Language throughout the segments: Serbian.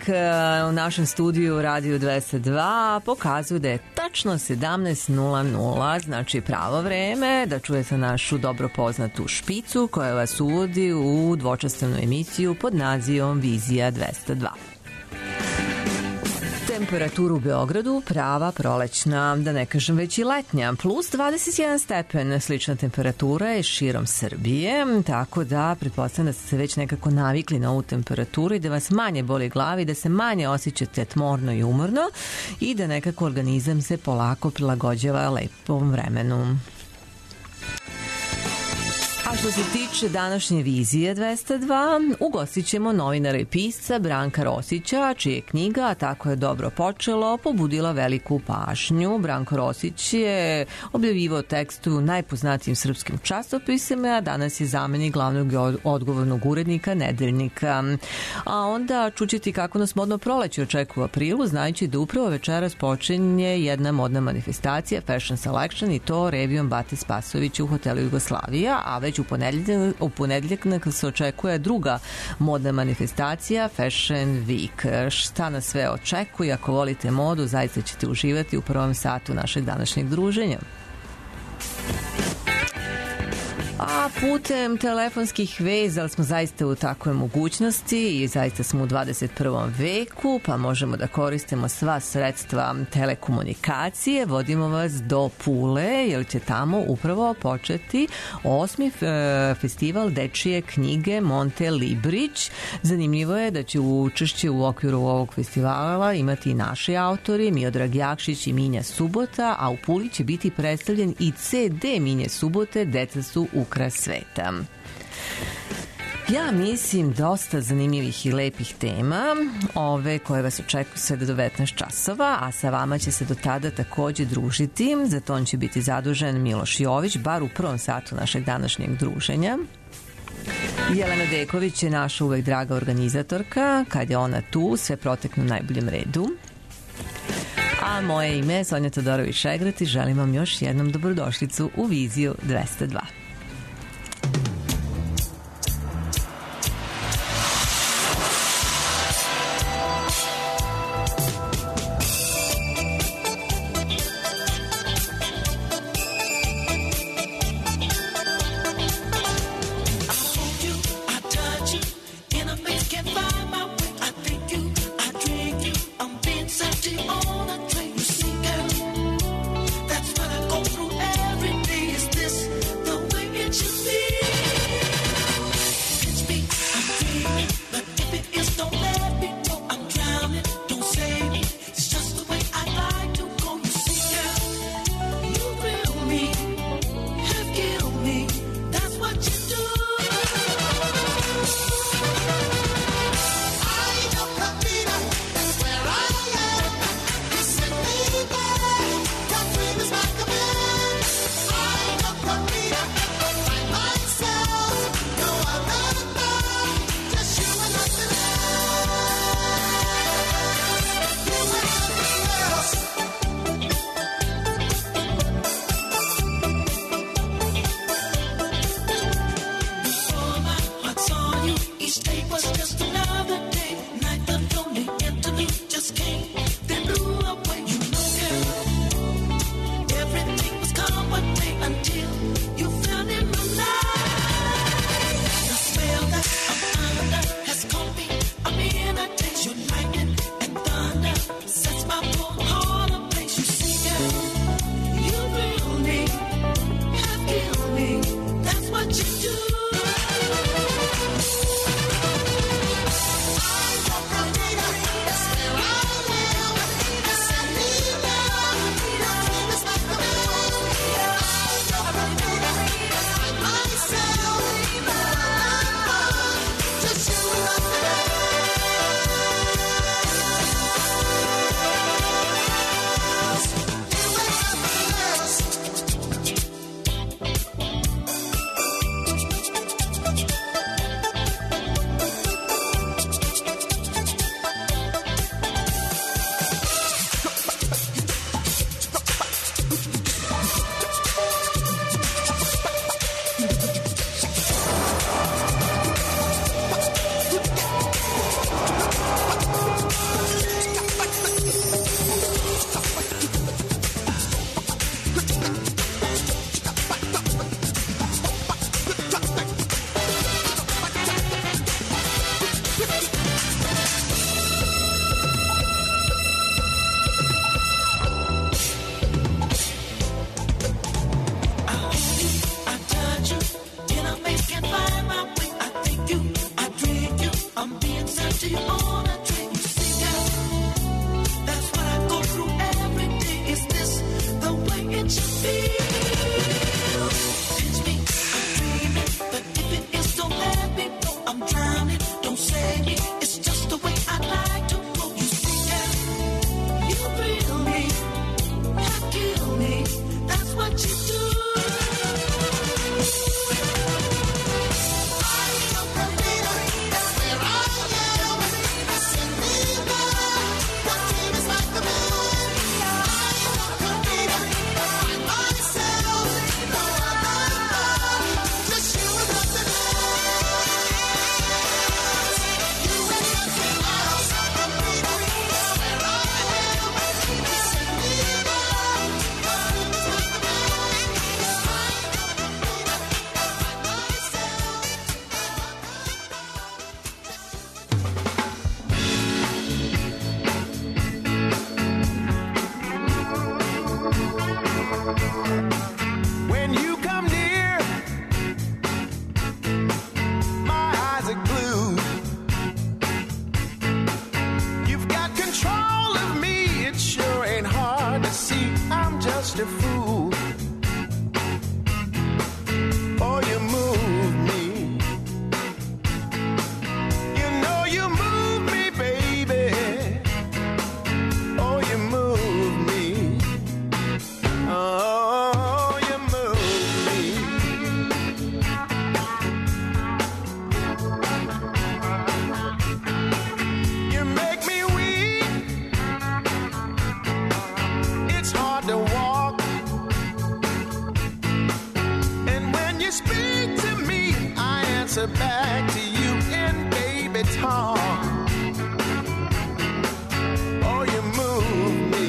u našem studiju Radio 202 pokazuju da je tačno 17:00, znači pravo vreme da čujete našu dobro poznatu špicu koja vas uvodi u dvočasovnu emisiju pod nazivom Vizija 202. Temperaturu u Beogradu prava prolećna, da ne kažem već i letnja, plus 21 stepen. Slična temperatura je širom Srbije, tako da pretpostavljam da ste se već nekako navikli na ovu temperaturu i da vas manje boli glavi, da se manje osjećate tmorno i umorno i da nekako organizam se polako prilagođava lepom vremenu. A što se tiče današnje Vizije 202, ugostit ćemo novinara i pisca Branka Rosića, čija je knjiga Tako je dobro počelo pobudila veliku pažnju. Branko Rosić je objavivao tekst u najpoznatijim srpskim časopisima, a danas je zamenik glavnog odgovornog urednika Nedeljnika. A onda čućete kako nas modno proleće očekuje u aprilu, znajući da upravo večeras počinje jedna modna manifestacija Fashion Selection i to revijom Bate Spasovića u hotelu Jugoslavija, a već u ponedeljak se očekuje druga modna manifestacija Fashion Week. Šta nas sve očekuje? Ako volite modu, zaista ćete uživati u prvom satu našeg današnjeg druženja. A putem telefonskih veza, ali smo zaista u takvoj mogućnosti i zaista smo u 21. veku, pa možemo da koristimo sva sredstva telekomunikacije. Vodimo vas do Pule, jer će tamo upravo početi 8. festival dečije knjige Monte Librić. Zanimljivo je da će učešće u okviru ovog festivala imati i naši autori, Miodrag Jakšić i Minja Subota, a u Puli će biti predstavljen i CD Minje Subote, Deca su ukras sveta. Ja mislim dosta zanimljivih i lepih tema, ove koje vas očekuju sve do 19 časova, a sa vama će se do tada takođe družiti. Za to on će biti zadužen Miloš Jović, bar u prvom satu našeg današnjeg druženja. Jelena Deković je naša uvek draga organizatorka. Kad je ona tu, sve protekne u najboljem redu. A moje ime je Sonja Todorović-Šegret i želim vam još jednom dobrodošlicu u Viziju 202. I'm being sent to you on a train. You see that? That's what I go through every day. Is this the way it should be? Teach me, I'm dreaming, but if it is, don't let me know I'm drowning. Don't say me, it's just the way I like to go. You see that? You thrill me, you kill me. That's what you do. A fool. Oh, you move me. You know you move me, baby. Oh, you move me. Oh, you move me. You make me weak. It's hard to walk. Speak to me, I answer back to you in baby talk. Oh, you move me.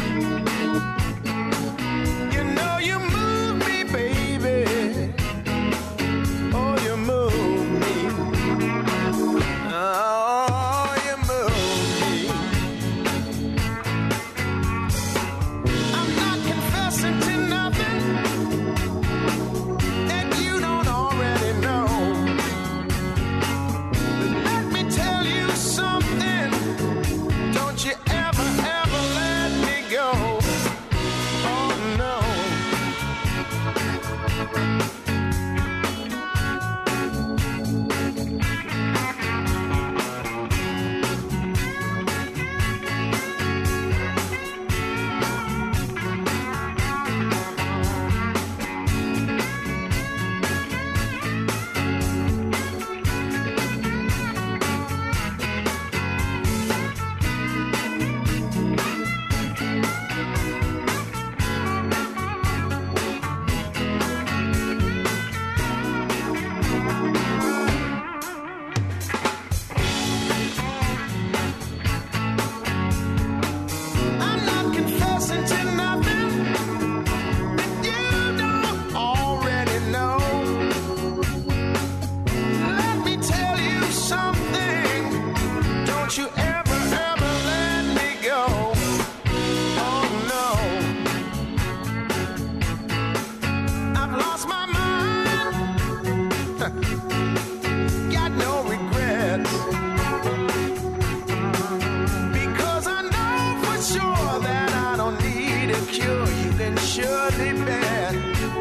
You know you move me, baby. Oh, you move me. Oh, you move me. I'm not confessing to nothing. Surely bad,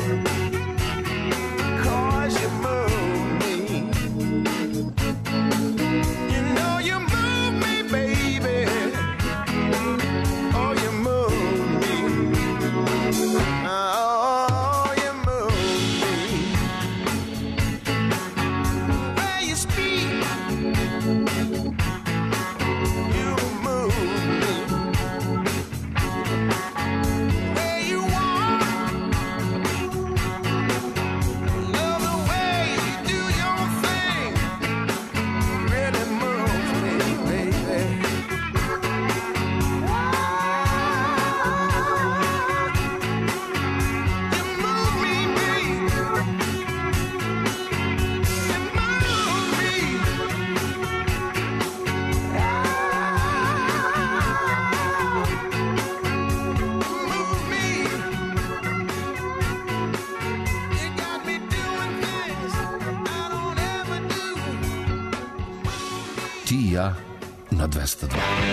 'cause you move me. You know you move me, baby. Oh, you move me. Oh, you move me. Where you speak, you move me. Where you walk, Ti i ja na 202.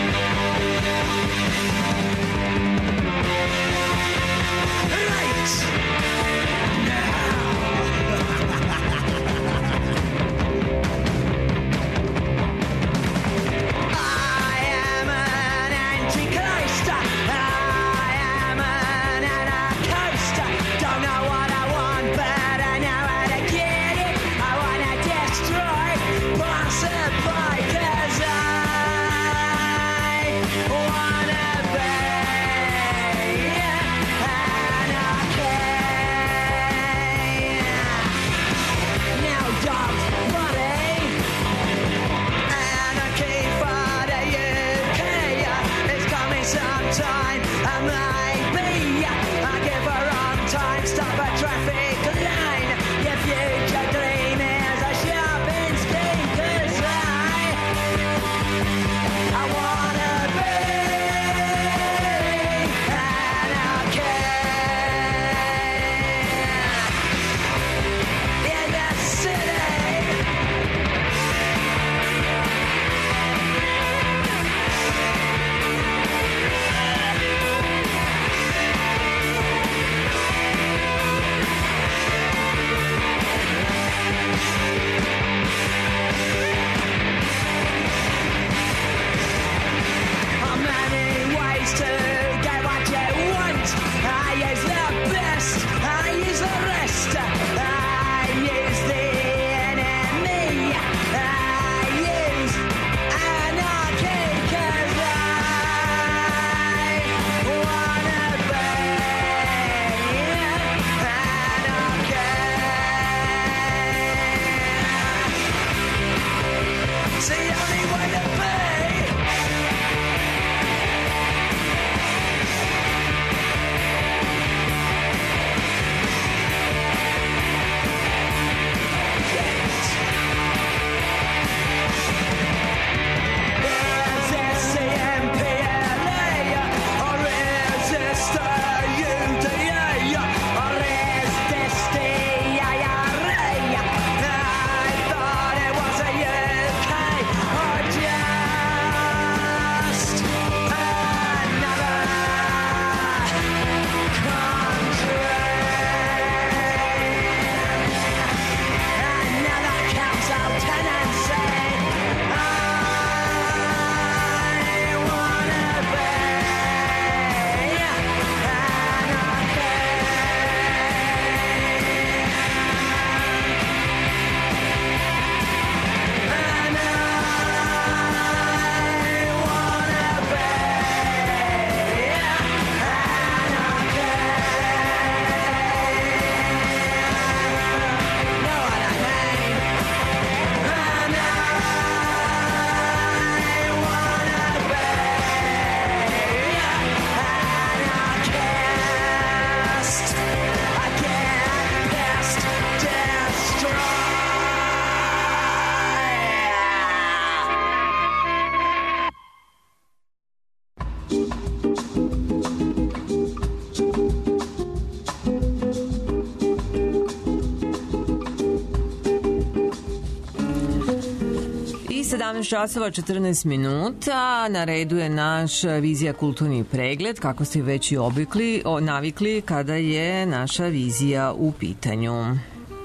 I 17 časova 14 minuta, na redu je naš Vizija kulturni pregled, kako ste već i navikli kada je naša vizija u pitanju.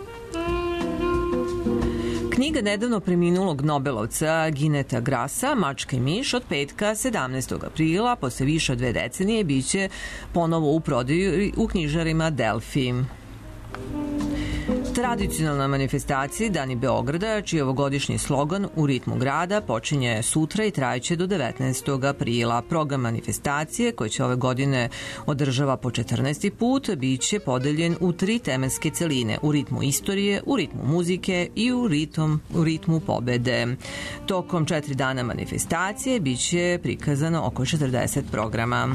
Knjiga nedavno preminulog Nobelovca Gineta Grassa, Mačka i miš, od petka 17. aprila, posle više od 2 decenije, biće ponovo u prodaju u knjižarima Delfi. Tradicionalna manifestacija Dani Beograda, čiji ovogodišnji slogan U ritmu grada, počinje sutra i trajeće do 19. aprila. Program manifestacije, koji će ove godine održava po 14. put, biće podeljen u 3 tematske celine: u ritmu istorije, u ritmu muzike i u ritmu pobede. Tokom 4 dana manifestacije biće prikazano oko 40 programa.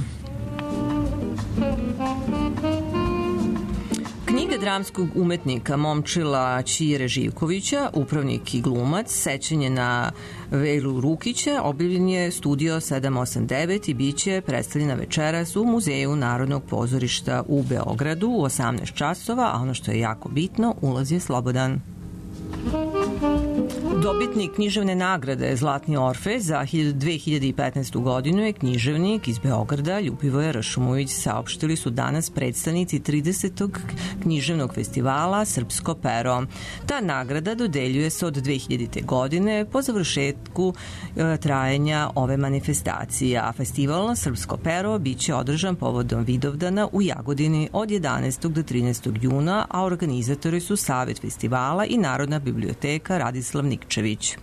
Knjiga dramskog umetnika Momčila Ćire Živkovića, upravnik i glumac, sećanje na Velu Rukića, objavljen je Studio 789 i biće predstavljena večeras u Muzeju Narodnog pozorišta u Beogradu u 18 časova, a ono što je jako bitno, ulaz je slobodan. Dobitnik književne nagrade Zlatni Orfej za 2015. godinu je književnik iz Beograda Ljubivoje Rašumović, saopštili su danas predstavnici 30. književnog festivala Srpsko pero. Ta nagrada dodeljuje se od 2000. godine po završetku trajanja ove manifestacije, a festival Srpsko pero biće održan povodom Vidovdana u Jagodini od 11. do 13. juna, a organizatori su Savet festivala i Narodna biblioteka Radislav Nikčević.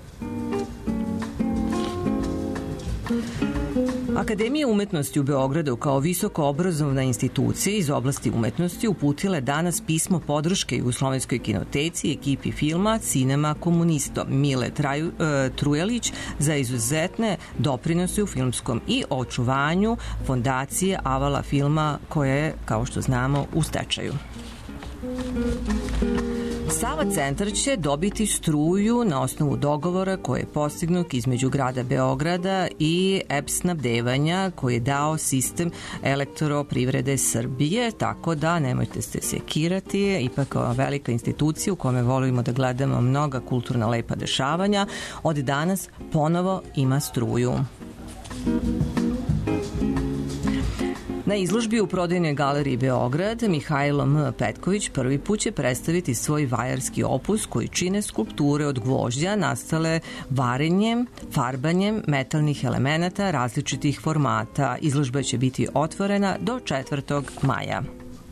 Akademija umetnosti u Beogradu kao visoko obrazovna institucija iz oblasti umetnosti uputila je danas pismo podrške Jugoslovenskoj kinoteci i ekipi filma Cinema Komunisto Mile Trujelić za izuzetne doprinose u filmskom i očuvanju fondacije Avala filma koja je, kao što znamo, u stečaju. Sava centar će dobiti struju na osnovu dogovora koji je postignut između grada Beograda i EPS snabdevanja koji je dao sistem elektroprivrede Srbije, tako da nemojte se sekirati, ipak velika institucija u kome volimo da gledamo mnoga kulturna lepa dešavanja, od danas ponovo ima struju. Na izložbi u prodajnoj galeriji Beograd Mihajlo M. Petković prvi put će predstaviti svoj vajarski opus koji čine skulpture od gvožđa nastale varenjem, farbanjem metalnih elemenata različitih formata. Izložba će biti otvorena do 4. maja.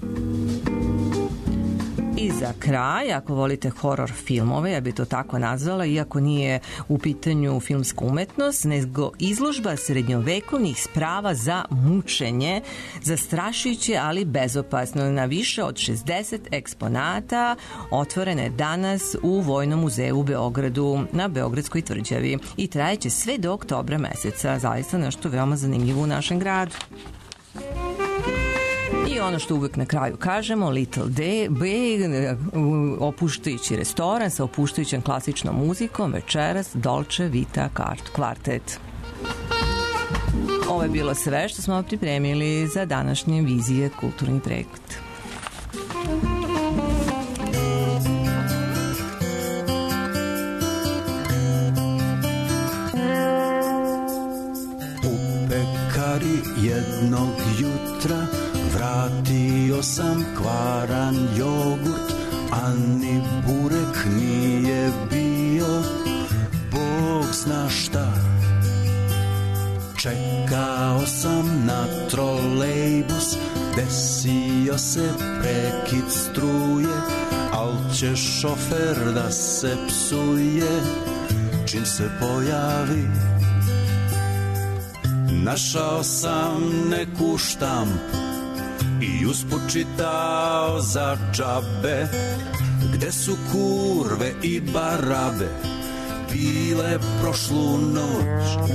I za kraj, ako volite horor filmove, ja bi to tako nazvala, iako nije u pitanju filmska umetnost, nego izložba srednjovekovnih sprava za mučenje, zastrašujuće, ali bezopasno. Na više od 60 eksponata otvorene danas u Vojnom muzeju u Beogradu na Beogradskoj tvrđavi i trajeće sve do oktobra meseca. Zaista nešto veoma zanimljivo u našem gradu. I ono što uvek na kraju kažemo, Little Bay, opuštajući restoran sa opuštajućom klasičnom muzikom, večeras Dolce Vita kvartet. Ovo je bilo sve što smo pripremili za današnje Vizije kulturni projekt. U pekari jednog jutra vratio sam kvaran jogurt, a ni burek nije bio, Bog zna šta. Čekao sam na trolejbus, desio se prekid struje, al će šofer da se psuje čim se pojavi. Našao sam neku štampu i usput čitao za džabe, gde su kurve i barabe bile prošlu noć.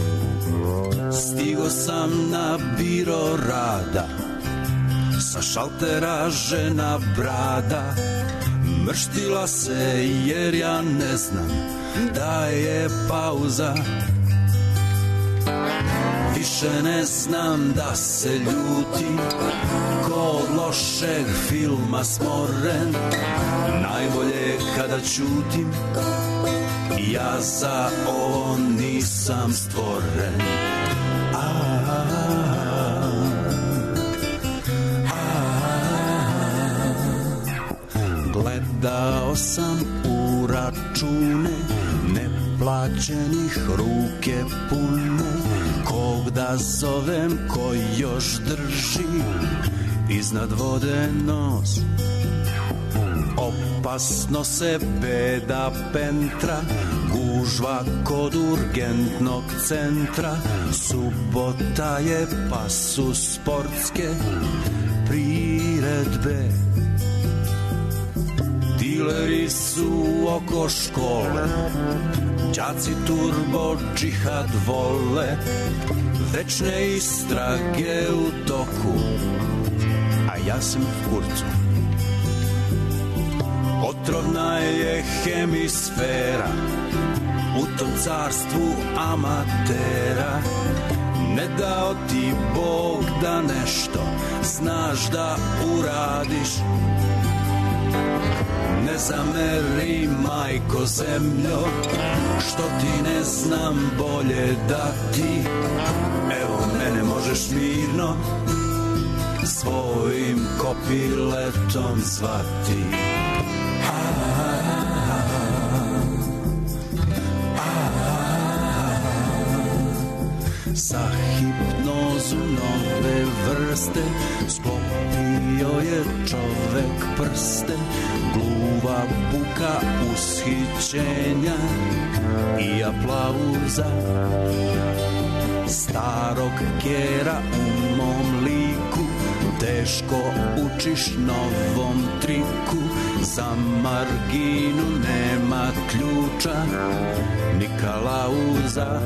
Stigo sam na biro rada, sa šaltera žena brada mrštila se jer ja ne znam da je pauza. Više ne znam da se ljutim, ko od lošeg filma smoren. Najbolje kada ćutim, ja za ovo nisam stvoren. Gledao sam u račune neplaćenih ruke pune, kog da zovem, ko još drži iznad vode nos. Opasno se beda pentra, gužva kod urgentnog centra. Subota je pa su sportske priredbe. Dileri su oko škole, đaci turbo džihad vole, večne istrage u toku, a ja sam u kurcu. Otrovna je hemisfera u tom carstvu amatera. Ne dao ti Bog da nešto znaš da uradiš, Ne zameri, majko zemljo, što ti ne znam bolje dati. Evo mene možeš mirno svojim kopiletom zvati. Za hipnozu nove vrste sklopio je čovek prste, gluva buka ushićenja i aplauza starog kjera u mom liku. Teško učiš novom triku, za marginu nema ključa ni kalauza.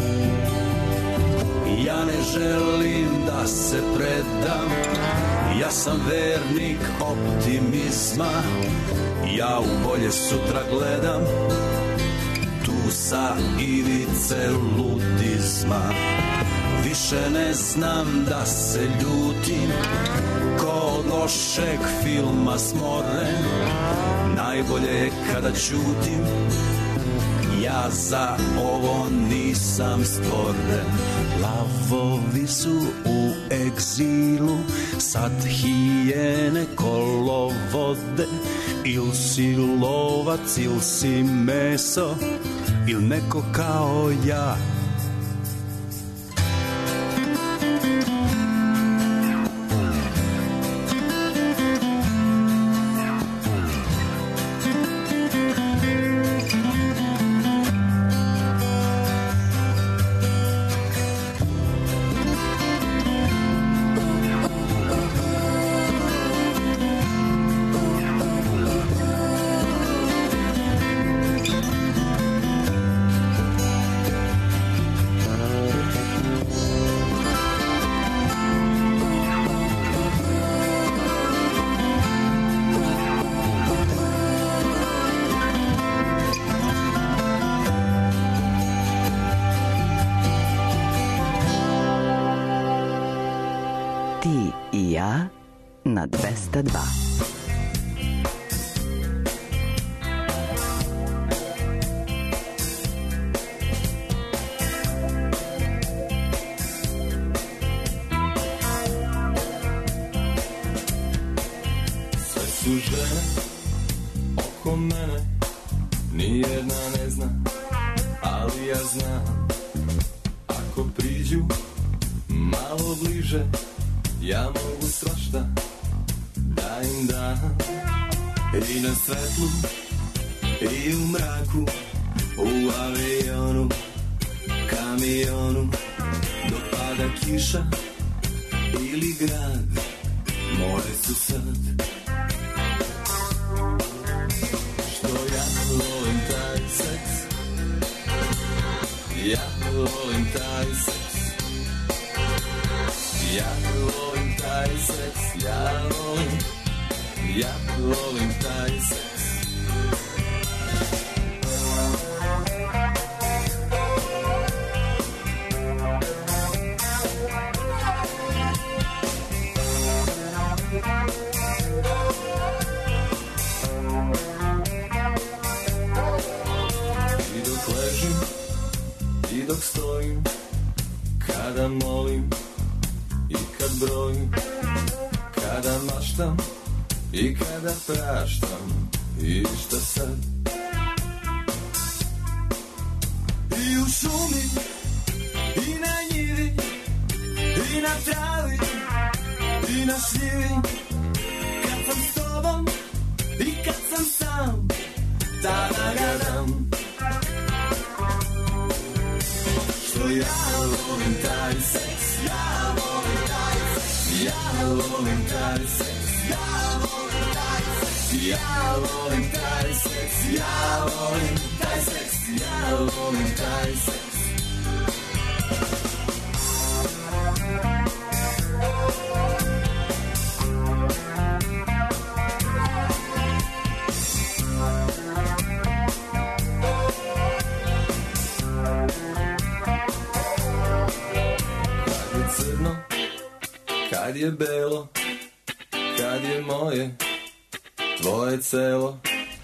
Ja ne želim da se predam, ja sam vernik optimizma. Ja u bolje sutra gledam, tu sa ivice ludizma. Više ne znam da se ljutim, ko od lošeg filma smoren. Najbolje je kada ćutim, ja za ovo nisam stvoren. Lavovi su u egzilu, sad hijene kolovode. Il si lovac, il si meso, il neko kao ja. Na 202. Sve su žene oko mene, nijedna ne zna, ali ja znam. Ako priđu malo bliže, ja mogu svašta da im dam. I na svetlu, i u mraku, u avionu, kamionu, dok pada kiša ili grad, moje su sad. Što ja volim taj seks, ja volim taj seks. Ja volim taj seks, ja volim taj seks. I dok ležim, i dok stojim, kada molim i kad brojim, kada maštam i kada praštam, i šta sad? I u šumi, i na njivi, i na travi, i na šljivi, kad sam s tobom i kad sam sam, ta-da-ga-dam. Što ja volim taj seks, ja volim taj seks, ja volim taj seks, ja volim taj seks, ja volim taj seks, ja volim taj seks, ja volim taj seks. Kad je belo, kad je moje, tvoje celo.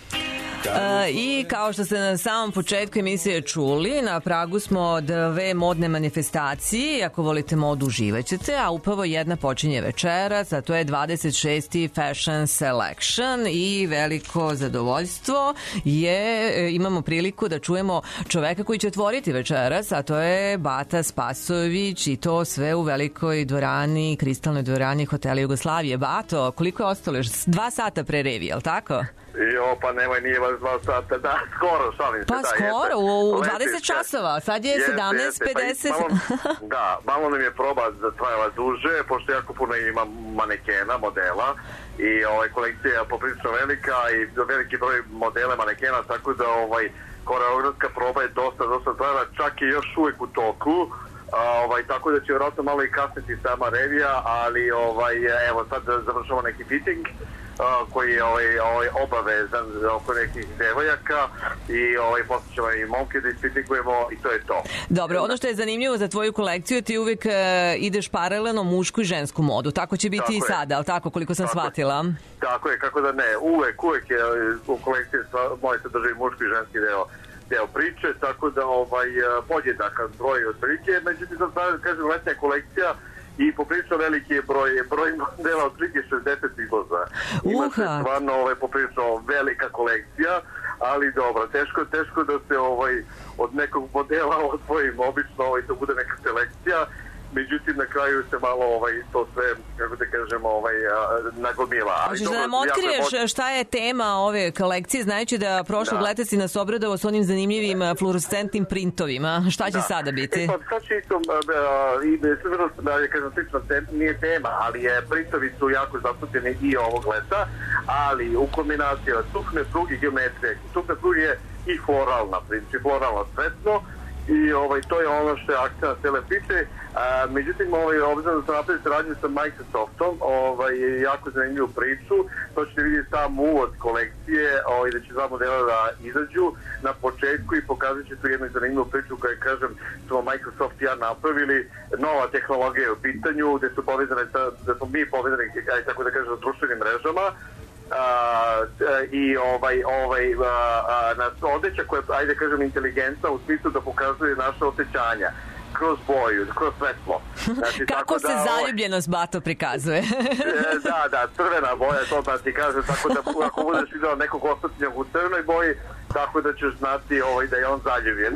I kao što ste na samom početku emisije čuli, na pragu smo dve modne manifestacije. Ako volite modu, uživaćete, a upravo jedna počinje večeras, a to je 26. Fashion Selection i veliko zadovoljstvo imamo priliku da čujemo čoveka koji će otvoriti večeras, a to je Bata Spasović, i to sve u velikoj dvorani, kristalnoj dvorani Hotela Jugoslavije. Bato, koliko je ostalo? Još 2 sata pre revi, je li tako? Jo, pa nemoj, nije vas 2 sata, da, skoro, šalim se. Pa da, skoro, u 20 časova, sad je 17:50. Da, malo nam je proba trajala duže, pošto jako puno imam manekena, modela, i kolekcija je poprilično velika i veliki broj modela manekena, tako da koreografska proba je dosta trajala, čak i još uvek u toku. Tako da će vjerojatno malo i kasniti sama revija, ali evo sad završamo neki fitting koji je obavezan oko nekih devojaka i posle ćemo i momke da ispitikujemo i to je to. Dobro, ono što je zanimljivo za tvoju kolekciju, ti uvijek ideš paralelno mušku i žensku modu, tako će biti i sada, ali tako koliko sam shvatila? Tako je, kako da ne, uvek je u kolekciji moje se drži muški i ženski deo priče, tako da podjedakan broj od prilike, međutim sad kažem letnja kolekcija i poprilično veliki je broj modela od prilike 60 izlaza. Ima se stvarno poprilično velika kolekcija, ali dobro, teško da se od nekog modela odvojim, obično to bude neka selekcija. Međutim, na kraju se malo to sve, kako da kažemo, nagomila. Hoćeš da nam otkriješ šta je tema ove kolekcije, znajući da prošlog leta si nas obradovao s onim zanimljivim fluorescentnim printovima. Šta će sada biti? Sad će isto, slično nije tema, ali printovi su jako zastupljeni i ovog leta, ali u kombinaciji tupne pruge i geometrije. Tupne pruge je i floralna, floralno svetno, i to je ono što je akcija cele priče. Međutim, obzirom da sam napravio saradnju sa Microsoftom, jako zanimljivu priču, to ćete vidjeti sam uvod kolekcije, da će 2 modela da izađu na početku i pokazat će tu jednu zanimljivu priču koja, kažem, smo Microsoft i ja napravili, nova tehnologija u pitanju, gde su povezane, da smo mi povezani, tako da kažem, društvenim mrežama, i odeća koja je, ajde kažem, inteligentna u smislu da pokazuje naše osjećanja kroz boju, kroz svetlo. Znači, kako se zaljubljenost, Bato, prikazuje? Da, crvena boja, to da ti kaže, tako da ako budeš vidio nekog osvetljenog u crvenoj boji, tako da ćeš znati da je on zaljubljen.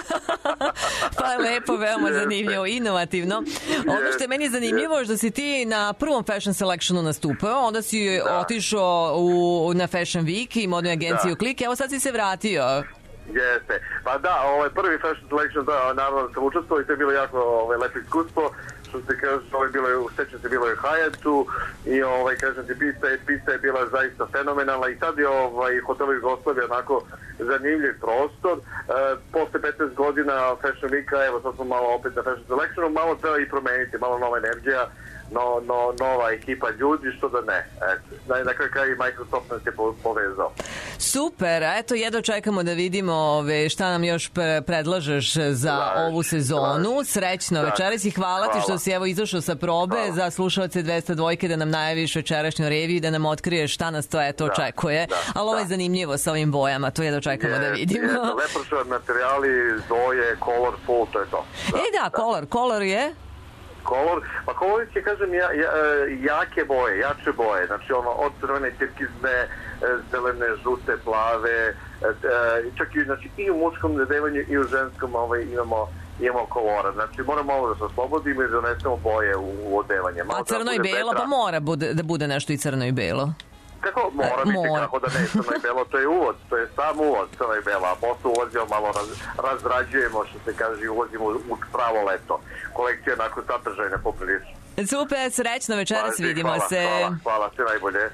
Pa lepo, veoma zanimljivo, inovativno. Ono što je meni zanimljivo je što si ti na prvom Fashion Selectionu nastupao, onda si otišao na Fashion Week i modnoj agenciji u Klik, evo sad si se vratio. Jeste. Pa da, prvi Fashion Selection, da, naravno sam učestvovao i to je bilo jako lepo iskustvo. Što se kaže, sećam se bilo je u Hayatu i kažem ti, pista je bila zaista fenomenalna i sad je Hotel Jugoslavija onako zanimljiv prostor. Posle 15 godina Fashion Weeka, evo sad smo malo opet na Fashion Selectionu, malo treba i promeniti, malo nova energija, nova ekipa ljudi, što da ne. Na kraju Microsoft nas je povezao. Super, eto jedno čekamo da vidimo šta nam još predlažeš za ovu sezonu. Srećno večeras i hvala ti što si evo izašao sa probe za slušalce 202 da nam najaviš večerašnju reviju i da nam otkriješ šta nas to očekuje. Ali ovo je zanimljivo sa ovim bojama, to jedno čekamo da vidimo. Leprošovi materijali, zoje, colorful, to je to. Color je? Pa color će, kažem, jake boje, jače boje, znači od crvene, tirkizne, zelene, žute, plave, čak i u muškom zadevanju i u ženskom imamo kolora, znači moramo ovo da se oslobodimo i da donesemo boje u odevanje. A crno i belo, pa mora da bude nešto i crno i belo. Kako? Mora biti, kako da ne, crno i belo, to je uvod, to je sam uvod crno i bela, a posle uvozimo malo razrađujemo, što se kaže, uvozimo u pravo leto. Kolekcija onako sadržajna poprilično. Super, srećno večeras, vidimo se. Hvala, sve najbolje.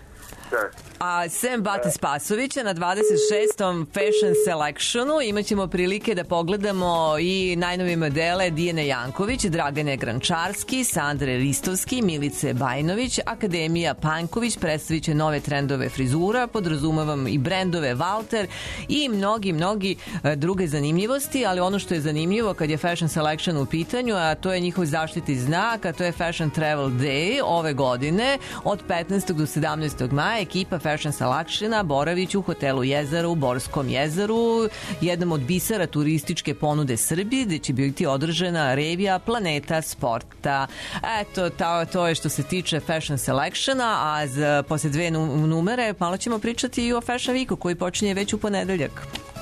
A sem Bate Spasovića na 26. Fashion Selectionu imaćemo prilike da pogledamo i najnovije modele Dijane Janković, Dragane Grančarski, Sandre Ristovski, Milice Bajnović, Akademija Panković predstavit će nove trendove frizura, podrazumavam i brendove Walter i mnogi druge zanimljivosti, ali ono što je zanimljivo kad je Fashion Selection u pitanju, a to je njihov zaštitni znak, a to je Fashion Travel Day ove godine od 15. do 17. maja ekipa Fashion Selectiona boravići u hotelu Jezero u Borskom jezeru, jednom od bisera turističke ponude Srbije, gde će biti održana revija Planeta sporta. Eto, to je što se tiče Fashion Selectiona, a posle 2 numere malo ćemo pričati i o Fashion Weeku koji počinje već u ponedeljak.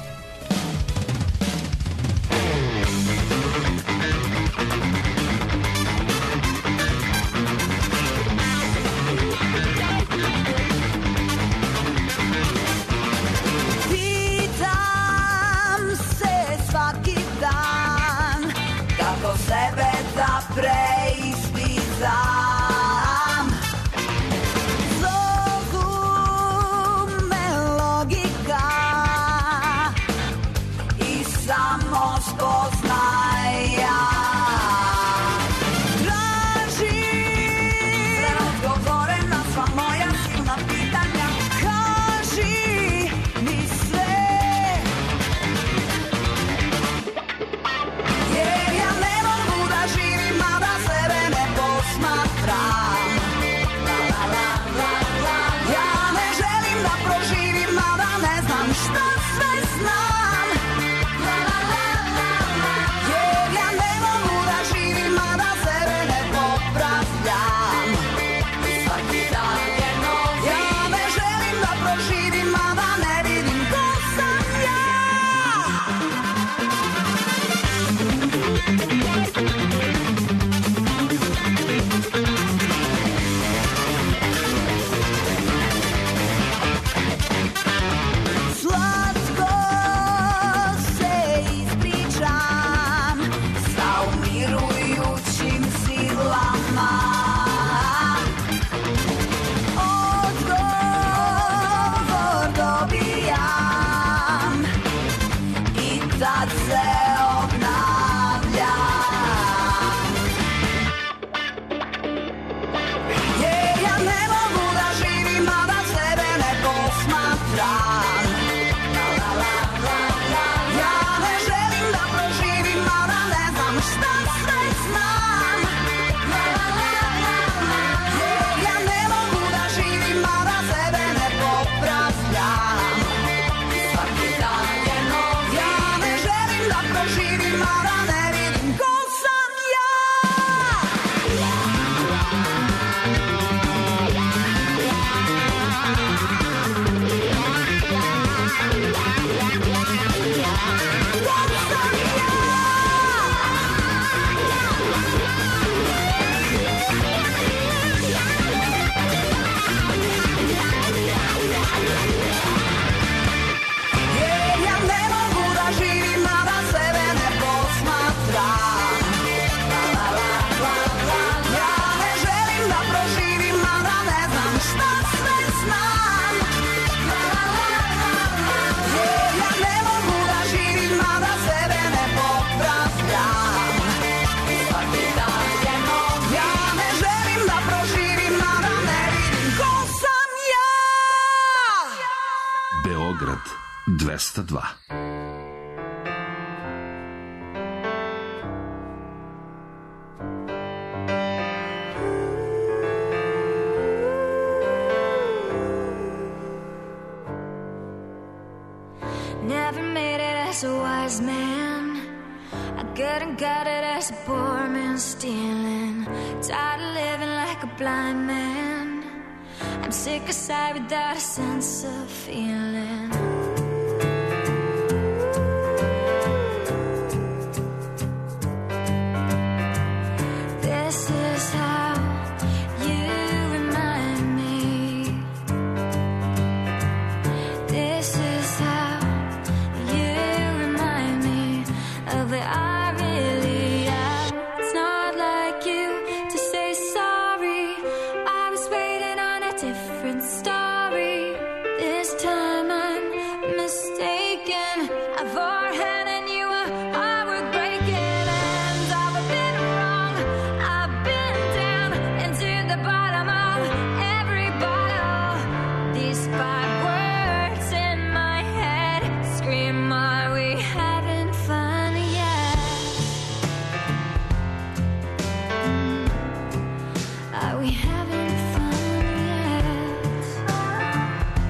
Preispitam, zovu me logika i samo spoznaja. Tražim sve odgovore na sva moja silna pitanja. Kaži mi sve, jer ja ne mogu da živim, a da sebe ne posmatram. Ja ne želim da proživim, a da ne znam šta sve znam. Jer ja ne mogu da živim, a da sebe ne popravljam. Svaki dan je nov. Ja ne želim da proživim, a da ne vidim ko sam ja. Slatko se ispričam sa umirujućim silama. Odgovor dobijam i tad se obnavljam. Jer ja ne mogu da živim, a da sebe ne posmatram. Ja ne želim da proživim, a da ne znam šta sve znam. Jer ja ne mogu da živim, a da sebe ne popravljam. Svaki dan je nov. Ja ne želim da proživim, a da ne vidim ko sam ja. Jer ja ne mogu da živim, a da sebe ne posmatram. Ja ne želim da proživim, a da ne znam šta sve znam. Jer ja ne mogu da živim, a da sebe ne popravljam. Svaki dan je nov. Ja ne želim da proživim, a da ne vidim ko sam ja. Beograd 202. Never made it as a wise man. I couldn't cut it as a poor man stealing. Tired of living like a blind man. I'm sick aside without a sense of feeling. This is how you remind me. This is how you remind me of where I really am. It's not like you to say sorry. I was waiting on a different story. This time I'm mistaken. I've forehand and you are heart breaking. And I've been wrong. I've been down into the bottom of every bottle. These 5 words in my head scream, are we having fun yet? Are we having fun yet?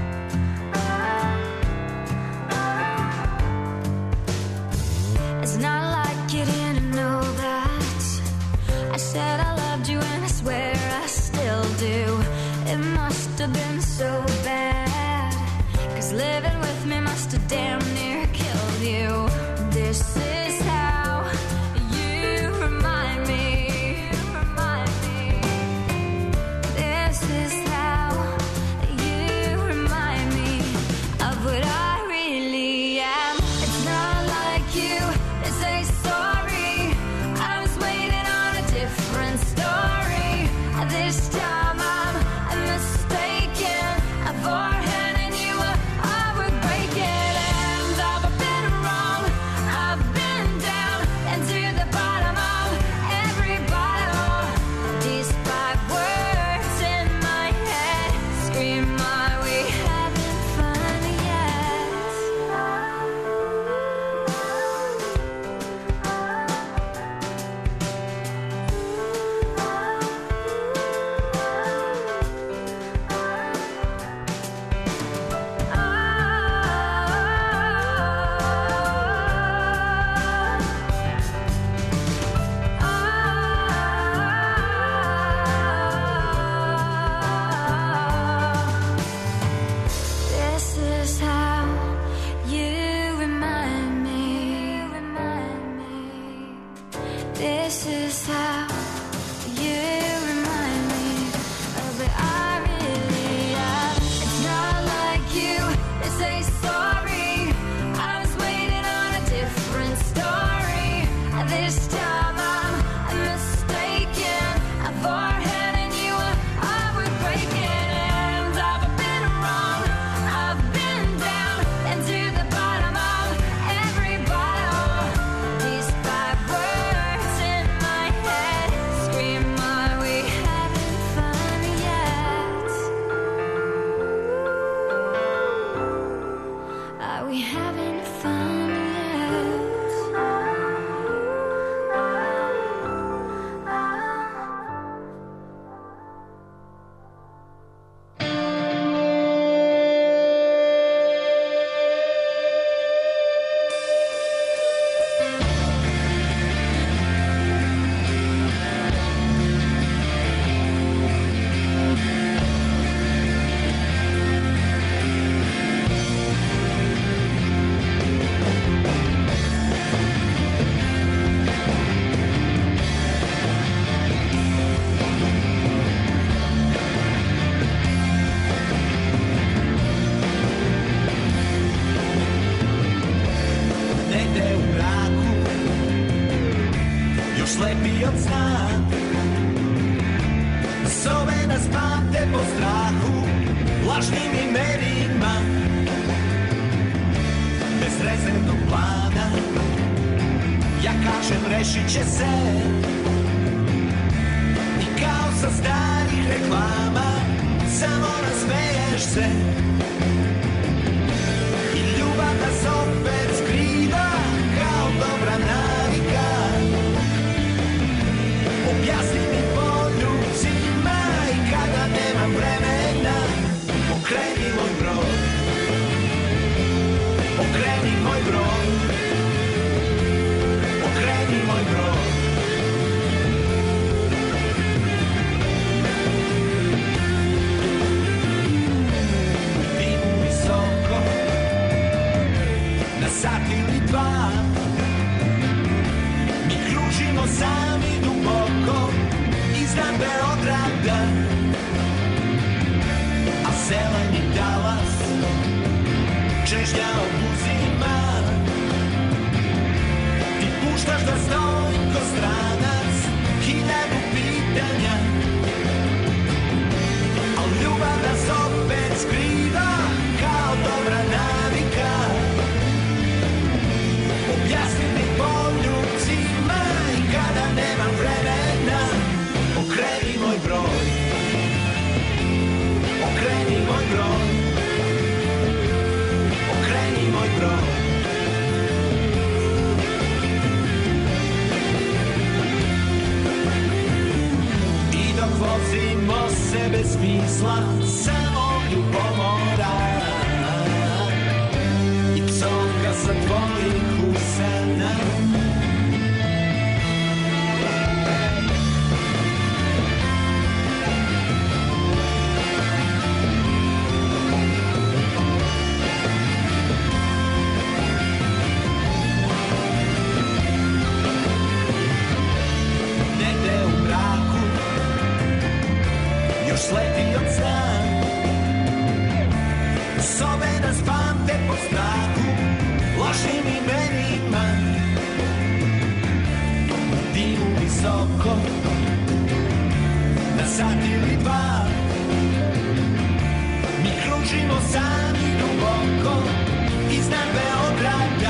učimo sami duboko iznad Beograda.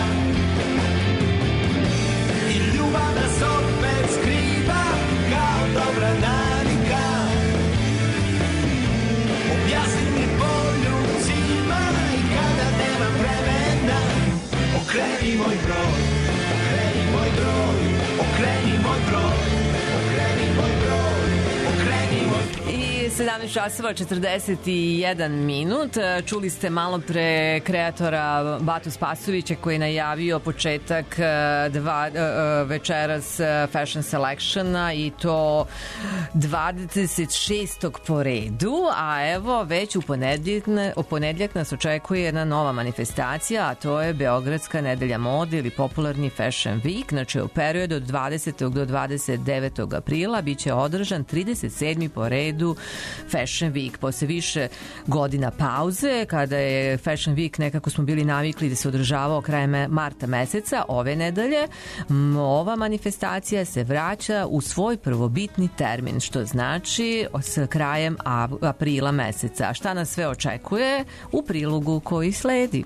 I ljubav nas opet skriva kao dobra navika. Objasni mi poljubcima i kada nema vremena. Okreni moj broj, okreni moj broj, okreni moj broj, okreni moj broj, okreni moj broj. I 17 časova 41 minut. Čuli ste malo pre kreatora Batu Spasovića koji je najavio početak večeras Fashion Selectiona i to 26. po redu, a evo već u ponedjeljak nas očekuje jedna nova manifestacija, a to je Beogradska nedelja mode ili popularni Fashion Week. Znači u periodu od 20. do 29. aprila biće održan 37. po redu Fashion Week. Posle više godina pauze, kada je Fashion Week nekako smo bili navikli da se održavao krajem marta meseca, ove nedelje ova manifestacija se vraća u svoj prvobitni termin, što znači s krajem aprila meseca. Šta nas sve očekuje u prilogu koji sledi?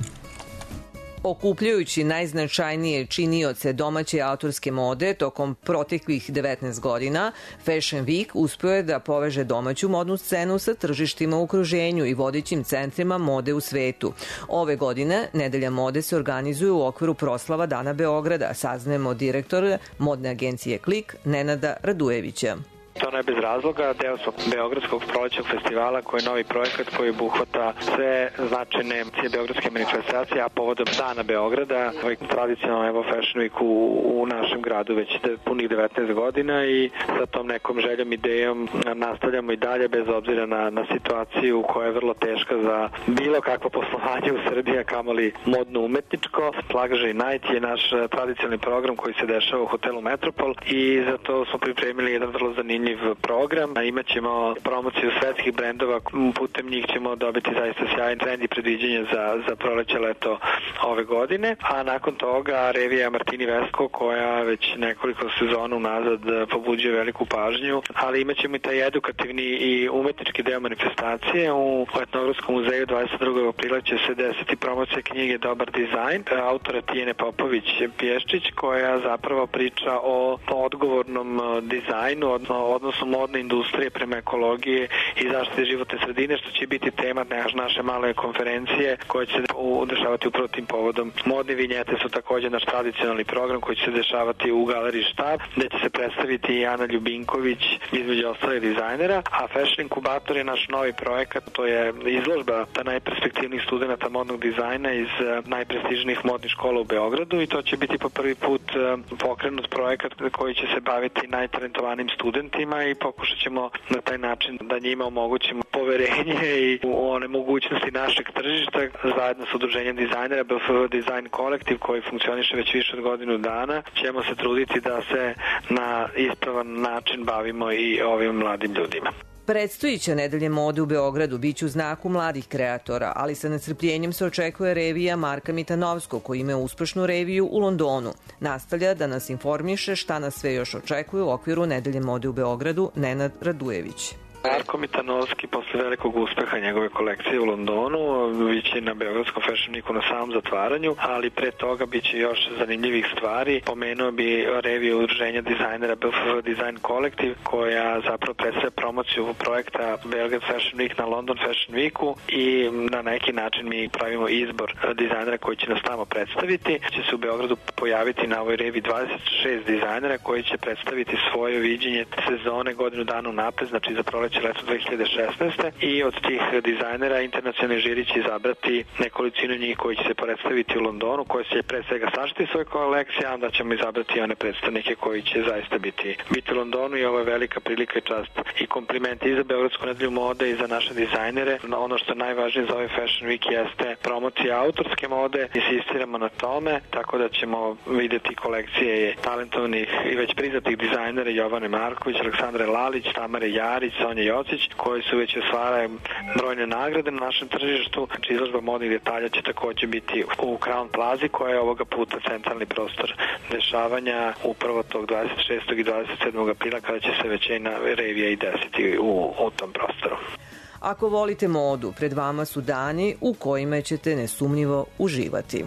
Okupljajući najznačajnije činioce domaće autorske mode tokom proteklih 19 godina, Fashion Week uspeo je da poveže domaću modnu scenu sa tržištima u okruženju i vodećim centrima mode u svetu. Ove godine Nedelja mode se organizuje u okviru proslava Dana Beograda, saznajemo direktor modne agencije Klik Nenada Radujevića. To ne bez razloga, deo smo Beogradskog prolećnog festivala koji je novi projekat koji obuhvata sve značajne beogradske manifestacije, a povodom Dana Beograda, ovaj tradicionalno Evo Fashion Week u našem gradu već punih 19 godina i sa tom nekom željom, idejom nastavljamo i dalje bez obzira na situaciju koja je vrlo teška za bilo kakvo poslovanje u Srbiji, a kamoli modno umetničko. Luxury Night je naš tradicionalni program koji se dešava u hotelu Metropol i za to smo pripremili jedan vrlo zanimljiv program. Imaćemo promociju svetskih brendova, putem njih ćemo dobiti zaista sjajan trend i predviđenje za proleće leto ove godine, a nakon toga revija Martini Vesco koja već nekoliko sezona unazad pobuđuje veliku pažnju, ali imaćemo i taj edukativni i umetnički deo manifestacije. U Etnografskom muzeju 22. aprila će se desiti promocija knjige Dobar dizajn autora Tijene Popović-Pješčić koja zapravo priča o odgovornom dizajnu, odnosno modne industrije prema ekologije i zaštite životne sredine, što će biti tema naše male konferencije koja će se dešavati upravo tim povodom. Modne vinjete su također naš tradicionalni program koji će se dešavati u Galeriji Štab, gde će se predstaviti i Ana Ljubinković između ostalih dizajnera, a Fashion Inkubator je naš novi projekat, to je izložba najperspektivnijih studenta modnog dizajna iz najprestižnijih modnih škola u Beogradu i to će biti po prvi put pokrenut projekat koji će se baviti najtalentovanijim studentima i pokušat ćemo na taj način da njima omogućimo poverenje i one mogućnosti našeg tržišta zajedno s udruženjem dizajnera BFV Design Kolektiv koji funkcioniše već više od godinu dana. Ćemo se truditi da se na ispravan način bavimo i ovim mladim ljudima. Predstojića Nedelje mode u Beogradu biće u znaku mladih kreatora, ali sa nestrpljenjem se očekuje revija Marka Mitanovskog koji ima uspešnu reviju u Londonu. Nastavlja da nas informiše šta nas sve još očekuje u okviru Nedelje mode u Beogradu Nenad Radujević. Marko Mitanovski posle velikog uspeha njegove kolekcije u Londonu biće na Beogradskom Fashion Weeku na samom zatvaranju, ali pre toga biće još zanimljivih stvari. Pomenuo bi reviju udruženja dizajnera BFV Design Kolektiv koja zapravo predstavlja promociju projekta Beograd Fashion Week na London Fashion Weeku i na neki način mi pravimo izbor dizajnera koji će nas tamo predstaviti. Će se u Beogradu pojaviti na ovoj reviji 26 dizajnera koji će predstaviti svoje viđenje sezone godinu dana unapred, znači za proleće leto 2016. I od tih dizajnera internacionalni žiri će izabrati nekolicinu njih koji će se predstaviti u Londonu, koji će pre svega sažiti svoje kolekcije, a onda ćemo izabrati one predstavnike koji će zaista biti u Londonu i ovo je velika prilika i čast i kompliment i za Beogradsku nedelju mode i za naše dizajnere. Ono što je najvažnije za ovaj Fashion Week jeste promocija autorske mode, insistiramo na tome, tako da ćemo videti kolekcije talentovanih i već priznatih dizajnera Jovane Marković, Aleksandre Lalić, Tamare Jarić, Sonje Jocić, koji su već osvaraju brojne nagrade na našem tržištu. Znači, izložba modnih detalja će također biti u Crown Plazi, koja je ovoga puta centralni prostor dešavanja upravo tog 26. i 27. aprila, kada će se većina revija i desiti u tom prostoru. Ako volite modu, pred vama su dani u kojima ćete nesumnjivo uživati.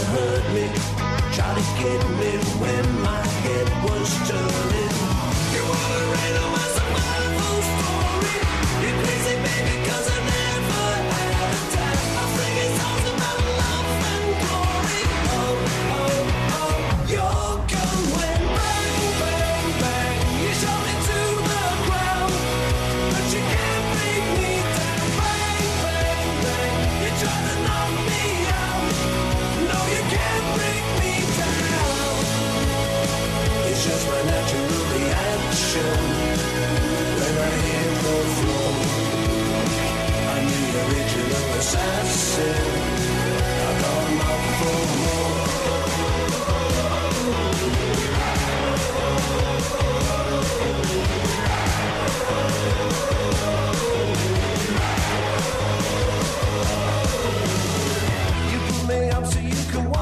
Try to get me when my head was turning. You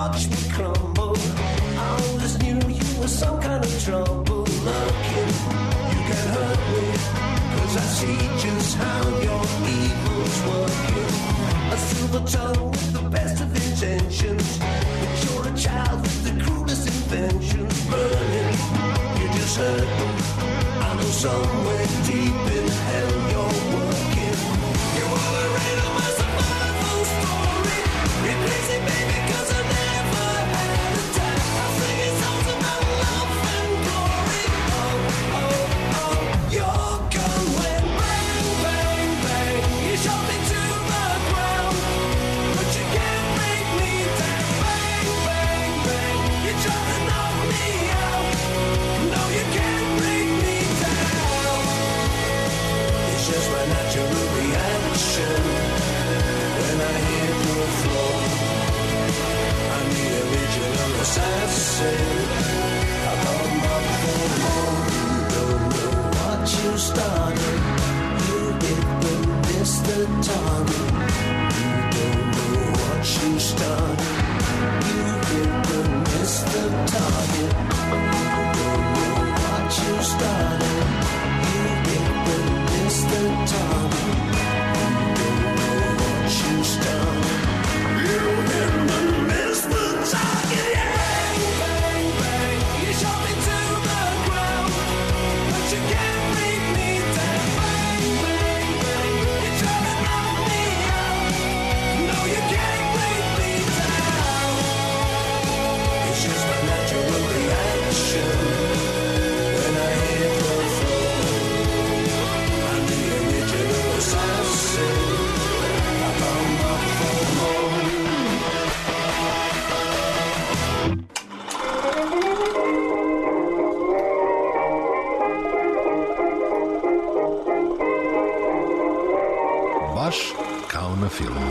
watch me crumble. I always knew you were some kind of trouble. Looking, you can hurt me, 'cause I see just how your evil's working. A silver tongue with the best of intentions, but you're a child with the cruelest inventions. Burning, you just hurt me. I know somewhere deep in hell you're working. You are the rain of my survival story. Replace it, baby, 'cause I never had a time. I sing it songs about love and glory. Oh, oh, oh, your gun went bang, bang, bang. You shot me to the ground, but you can't break me down. Bang, bang, bang. You try to knock me out. No, you can't break me down. It's just my natural reaction when I hit the floor. I'm the original assassin. I come up for more. You don't know what you started. You didn't miss the target. You don't know what you started. You didn't miss the target. You don't know what you started. You didn't miss the target. You don't know what you started. You didn't miss the target. Bang, bang, bang. You shot me to the ground, but you can't break me down. Bang, bang, bang. You try to knock me out. No, you can't break me down. It's just my natural reaction when I hit the floor. I'm the original assassin. I come up for more. Baš kao na filmu.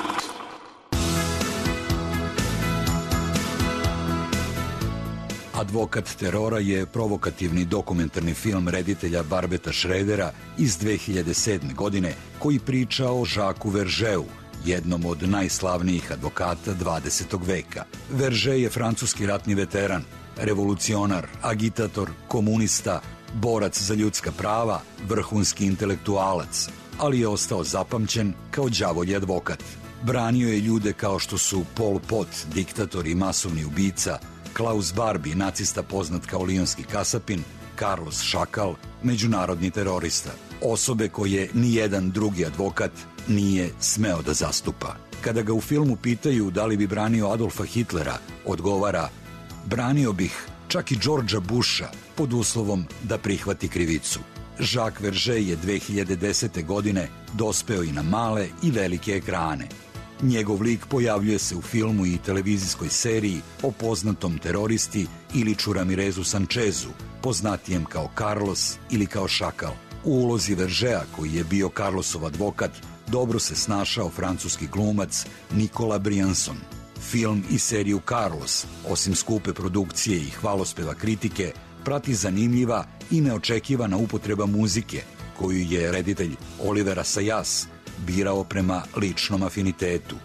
Advokat terora je provokativni dokumentarni film reditelja Barbeta Schroedera iz 2007. godine koji priča o Jacquesu Vergeu, jednom od najslavnijih advokata 20. veka. Verge je francuski ratni veteran, revolucionar, agitator, komunista, borac za ljudska prava, vrhunski intelektualac, ali je ostao zapamćen kao đavolji advokat. Branio je ljude kao što su Pol Pot, diktator i masovni ubica, Klaus Barbie, nacista poznat kao lionski kasapin, Carlos Šakal, međunarodni terorista. Osobe koje nijedan drugi advokat nije smeo da zastupa. Kada ga u filmu pitaju da li bi branio Adolfa Hitlera, odgovara: branio bih čak i Georgea Busha pod uslovom da prihvati krivicu. Jacques Verge je 2010. godine dospeo i na male i velike ekrane. Njegov lik pojavljuje se u filmu i televizijskoj seriji o poznatom teroristi Iliću Ramirezu Sančezu, poznatijem kao Carlos ili kao Šakal. U ulozi Vergea, koji je bio Carlosov advokat, dobro se snašao francuski glumac Nicolas Briançon. Film i seriju Carlos, osim skupe produkcije i hvalospeva kritike, prati zanimljiva i neočekivana upotreba muzike, koju je reditelj Oliver Assayas birao prema ličnom afinitetu.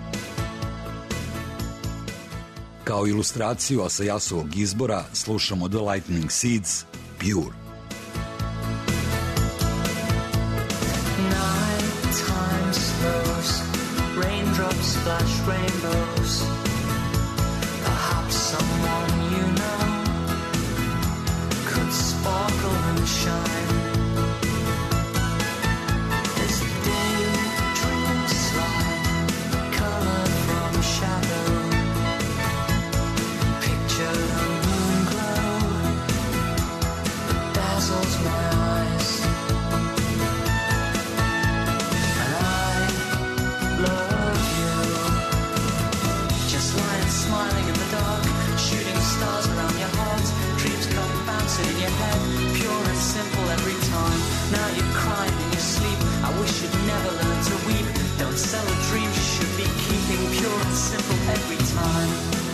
Kao ilustraciju Assayasovog izbora slušamo The Lightning Seeds, Pure. Nighttime slows, raindrops splash rainbows. Perhaps someone you know could sparkle and shine. As daydreams slide, color from shadow. Picture the moon glow that dazzles my eyes. And I love you. Just lying smiling in the dark, shooting stars around your heart. Dreams come bouncing in your head, pure and simple every time. Now you're crying in your sleep. I wish you'd never learn to weep. Don't sell a dream you should be keeping, pure and simple every time.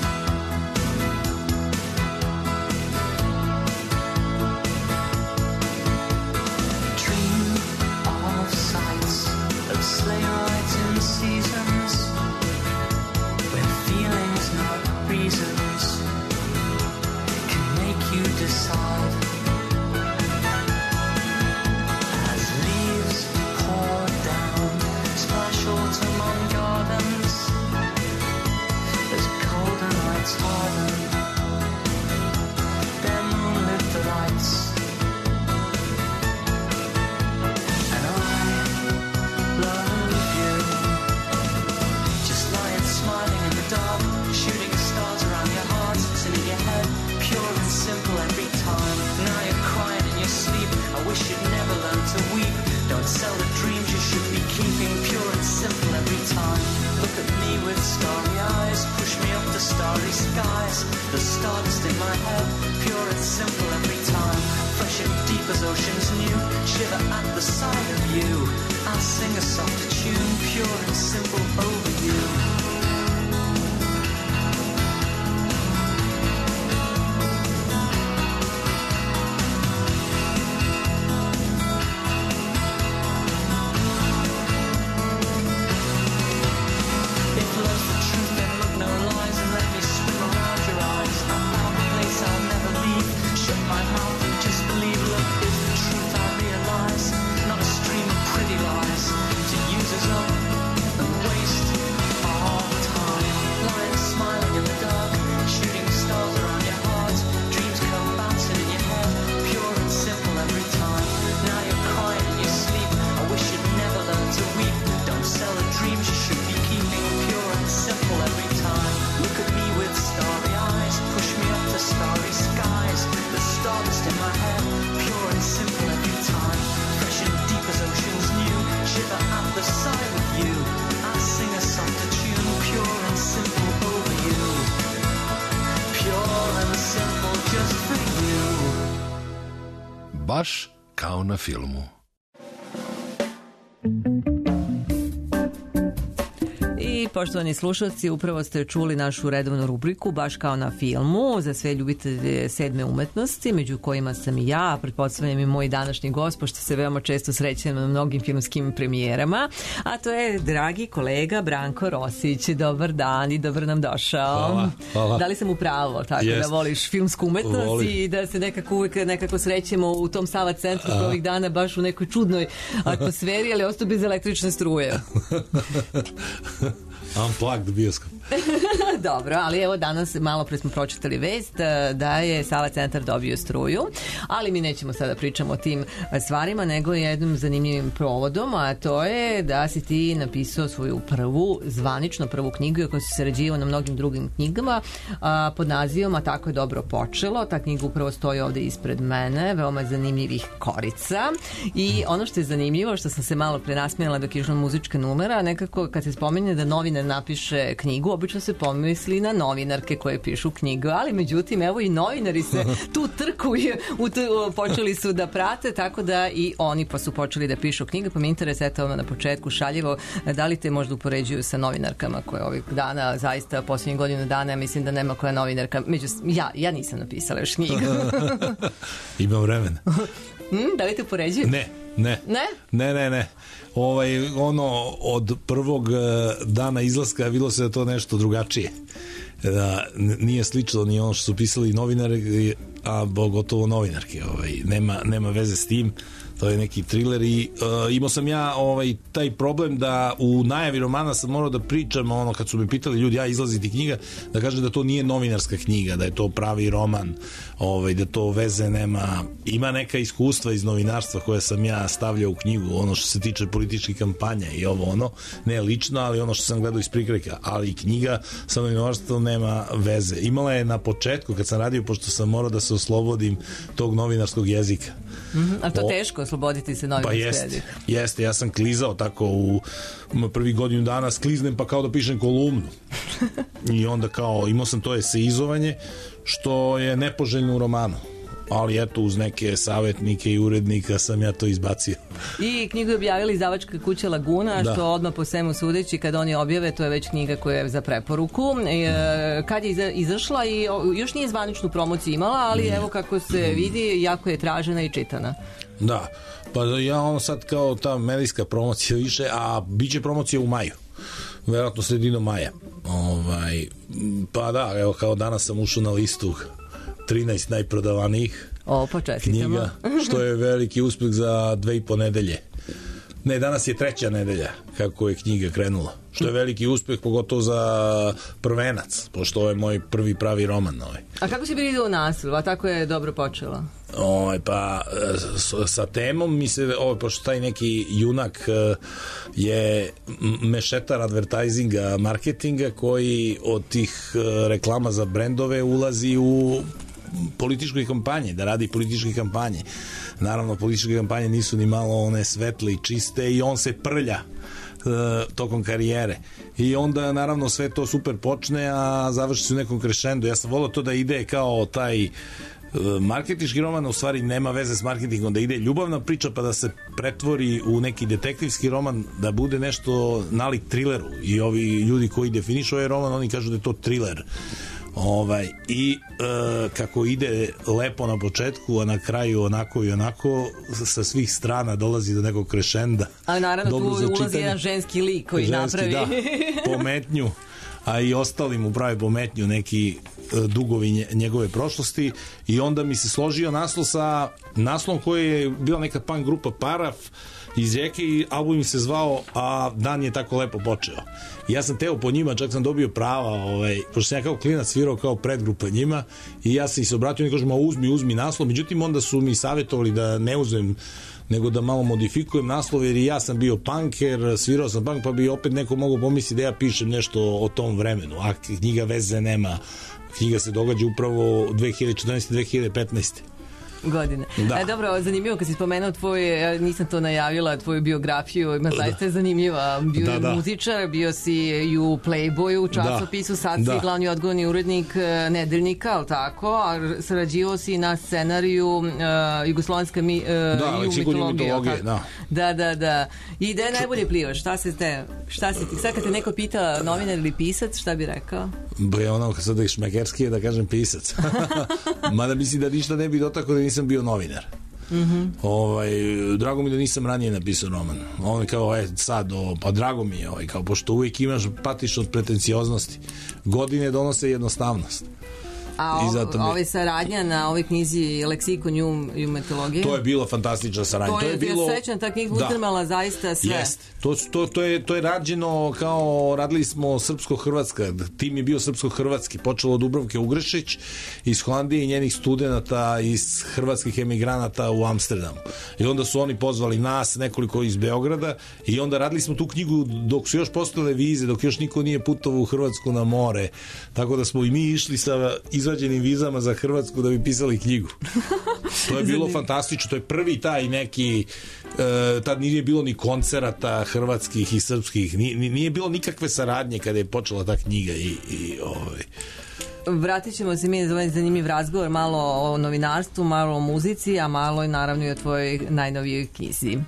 Dream of sights, of sleigh rides in seasons, where feelings not my head, pure and simple every time, fresh and deep as oceans new, shiver at the sight of you. I'll sing a softer tune, pure and simple over you. Baš kao na filmu. I poštovani slušalci, upravo ste čuli našu redovnu rubriku Baš kao na filmu za sve ljubitelje sedme umetnosti, među kojima sam i ja, pretpostavljam i moj današnji gost, pošto se veoma često srećem na mnogim filmskim premijerama, a to je dragi kolega Branko Rosić. Dobar dan i dobro nam došao. Hvala. Da li sam upravo tako da voliš filmsku umetnost i da se nekako srećemo u tom Sava centru ovih dana baš u nekoj čudnoj atmosferi, ali ostao bez električne struje. Unplugged bioskop. Dobro, ali evo danas malo pre smo pročitali vest da je Sava centar dobio struju, ali mi nećemo sada pričamo o tim stvarima, nego jednim zanimljivim provodom, a to je da si ti napisao svoju zvanično prvu knjigu, koja se sarađivao na mnogim drugim knjigama pod nazivom A tako je dobro počelo. Ta knjiga upravo stoji ovde ispred mene, veoma zanimljivih korica, i ono što je zanimljivo, što sam se malo pre nasmijala dok je išla muzička numera, nekako kad se spominje da novinar napiše knjigu, obično se pomisli na novinarke koje pišu knjigu, ali međutim evo i novinari se tu trkuju, počeli su da prate, tako da i oni pa su počeli da pišu knjige, pa mi interes eto na početku šaljivo, da li te možda upoređuju sa novinarkama koje ovih dana, zaista posljednjih godinu dana, ja mislim da nema koja novinarka, ja nisam napisala još knjigu. Imam vremena. Da li te upoređuju? Ne. Od prvog dana izlaska bilo se da to nešto drugačije. Da nije slično ni ono što su pisali novinari, a gotovo novinarke. Nema veze s tim. To je neki thriller i imao sam ja taj problem da u najavi romana sam morao da pričam, kad su me pitali ljudi, izlazi ti knjiga, da kažem da to nije novinarska knjiga, da je to pravi roman, da to veze nema. Ima neka iskustva iz novinarstva koje sam ja stavljao u knjigu, ono što se tiče političkih kampanja i ne lično, ali ono što sam gledao iz prikrajka, ali knjiga sa novinarstvom nema veze. Imala je na početku kad sam radio, pošto sam morao da se oslobodim tog novinarskog jezika. A to teško osloboditi se novinarskog jezika? Jeste, ja sam klizao tako u prvi godinu dana, skliznem pa kao da pišem kolumnu i onda kao imao sam to eseizovanje što je nepoželjno u romanu, ali eto uz neke savjetnike i urednika sam ja to izbacio. I knjigu je objavila izdavačka kuća Laguna, što odmah po svemu sudeći kad oni objave, to je već knjiga koja je za preporuku. Kad je izašla i još nije zvaničnu promociju imala, ali evo kako se vidi, jako je tražena i čitana. Da, pa ja sad kao ta medijska promocija više, a bit će promocija u maju, vjerojatno sredinom maja. Pa da, evo kao danas sam ušao na listu 13 najprodavanijih knjiga, što je veliki uspeh za 2,5 nedelje. Ne, danas je 3. nedelja kako je knjiga krenula, što je veliki uspeh, pogotovo za prvenac, pošto ovo je moj prvi pravi roman. A kako si bili u naslov, a tako je dobro počelo? Pa sa temom mi se, pošto taj neki junak je mešetar advertisinga, marketinga, koji od tih reklama za brendove ulazi u političke kampanje, da radi političke kampanje. Naravno, političke kampanje nisu ni malo one svetle i čiste i on se prlja tokom karijere. I onda naravno sve to super počne, a završi se u nekom krešendu. Ja sam volao to da ide kao taj marketinški roman, u stvari nema veze s marketingom, da ide ljubavna priča pa da se pretvori u neki detektivski roman, da bude nešto nalik trileru. I ovi ljudi koji definišu ovaj roman, oni kažu da je to triler. I kako ide lepo na početku, a na kraju onako i onako, sa svih strana dolazi do nekog krešenda. A naravno tu ulazi jedan ženski lik koji napravi pometnju, a i ostali mu prave pometnju neki dugovi njegove prošlosti. I onda mi se složio naslov sa naslovom koji je bila neka punk grupa Paraf iz Rijeke i album mi se zvao A dan je tako lepo počeo. I ja sam teo po njima, čak sam dobio prava, pošto sam ja kao klinac svirao kao predgrupa njima i ja sam ih se obratio i kažem, uzmi naslov. Međutim, onda su mi savjetovali da ne uzmem, nego da malo modifikujem naslov, jer i ja sam bio punker, svirao sam punk, pa bi opet neko mogao pomisliti da ja pišem nešto o tom vremenu, a knjiga veze nema. Knjiga se događa upravo 2014-2015. godine. Da. Dobro, zanimljivo kad si spomenuo ja nisam to najavila, tvoju biografiju, ima zaista je zanimljiva. Bio je muzičar, bio si i u Playboyu, u časopisu, sad si glavni odgovorni urednik Nedeljnika, ali tako, a sarađivao si na scenariju Jugoslovenska mitologija. Da. I da je najbolje plivaš, šta si ti? Sad kad te neko pita novinar ili pisac, šta bi rekao? Ono sad je šmekerski je da kažem pisac. Mada mislim da ništa ne bi dotakao da nisam bio novinar. Drago mi da nisam ranije napisao roman. Pa drago mi je, kao pošto uvijek patiš od pretencioznosti. Godine donose jednostavnost. A ova saradnja na ovoj knjizi Leksikon i mitologije? To je bilo fantastična saradnja. To je bilo srećna, ta knjiga uzdrmala zaista sve. Jest. To je rađeno kao, radili smo srpsko-hrvatska, tim je bio srpsko-hrvatski, počelo od Dubravke Ugrešić iz Holandije i njenih studenata iz hrvatskih emigranata u Amsterdamu. I onda su oni pozvali nas, nekoliko iz Beograda, i onda radili smo tu knjigu dok su još postojale vize, dok još niko nije putovao u Hrvatsku na more, tako da smo i mi išli sa izvađenim vizama za Hrvatsku da bi pisali knjigu. To je bilo fantastično, to je prvi taj neki, tad nije bilo ni koncerata hrvatskih i srpskih, nije bilo nikakve saradnje kada je počela ta knjiga Vratit ćemo se mi za ovaj zanimljiv razgovor, malo o novinarstvu, malo o muzici, a malo i naravno i o tvojoj najnovijoj knjizi.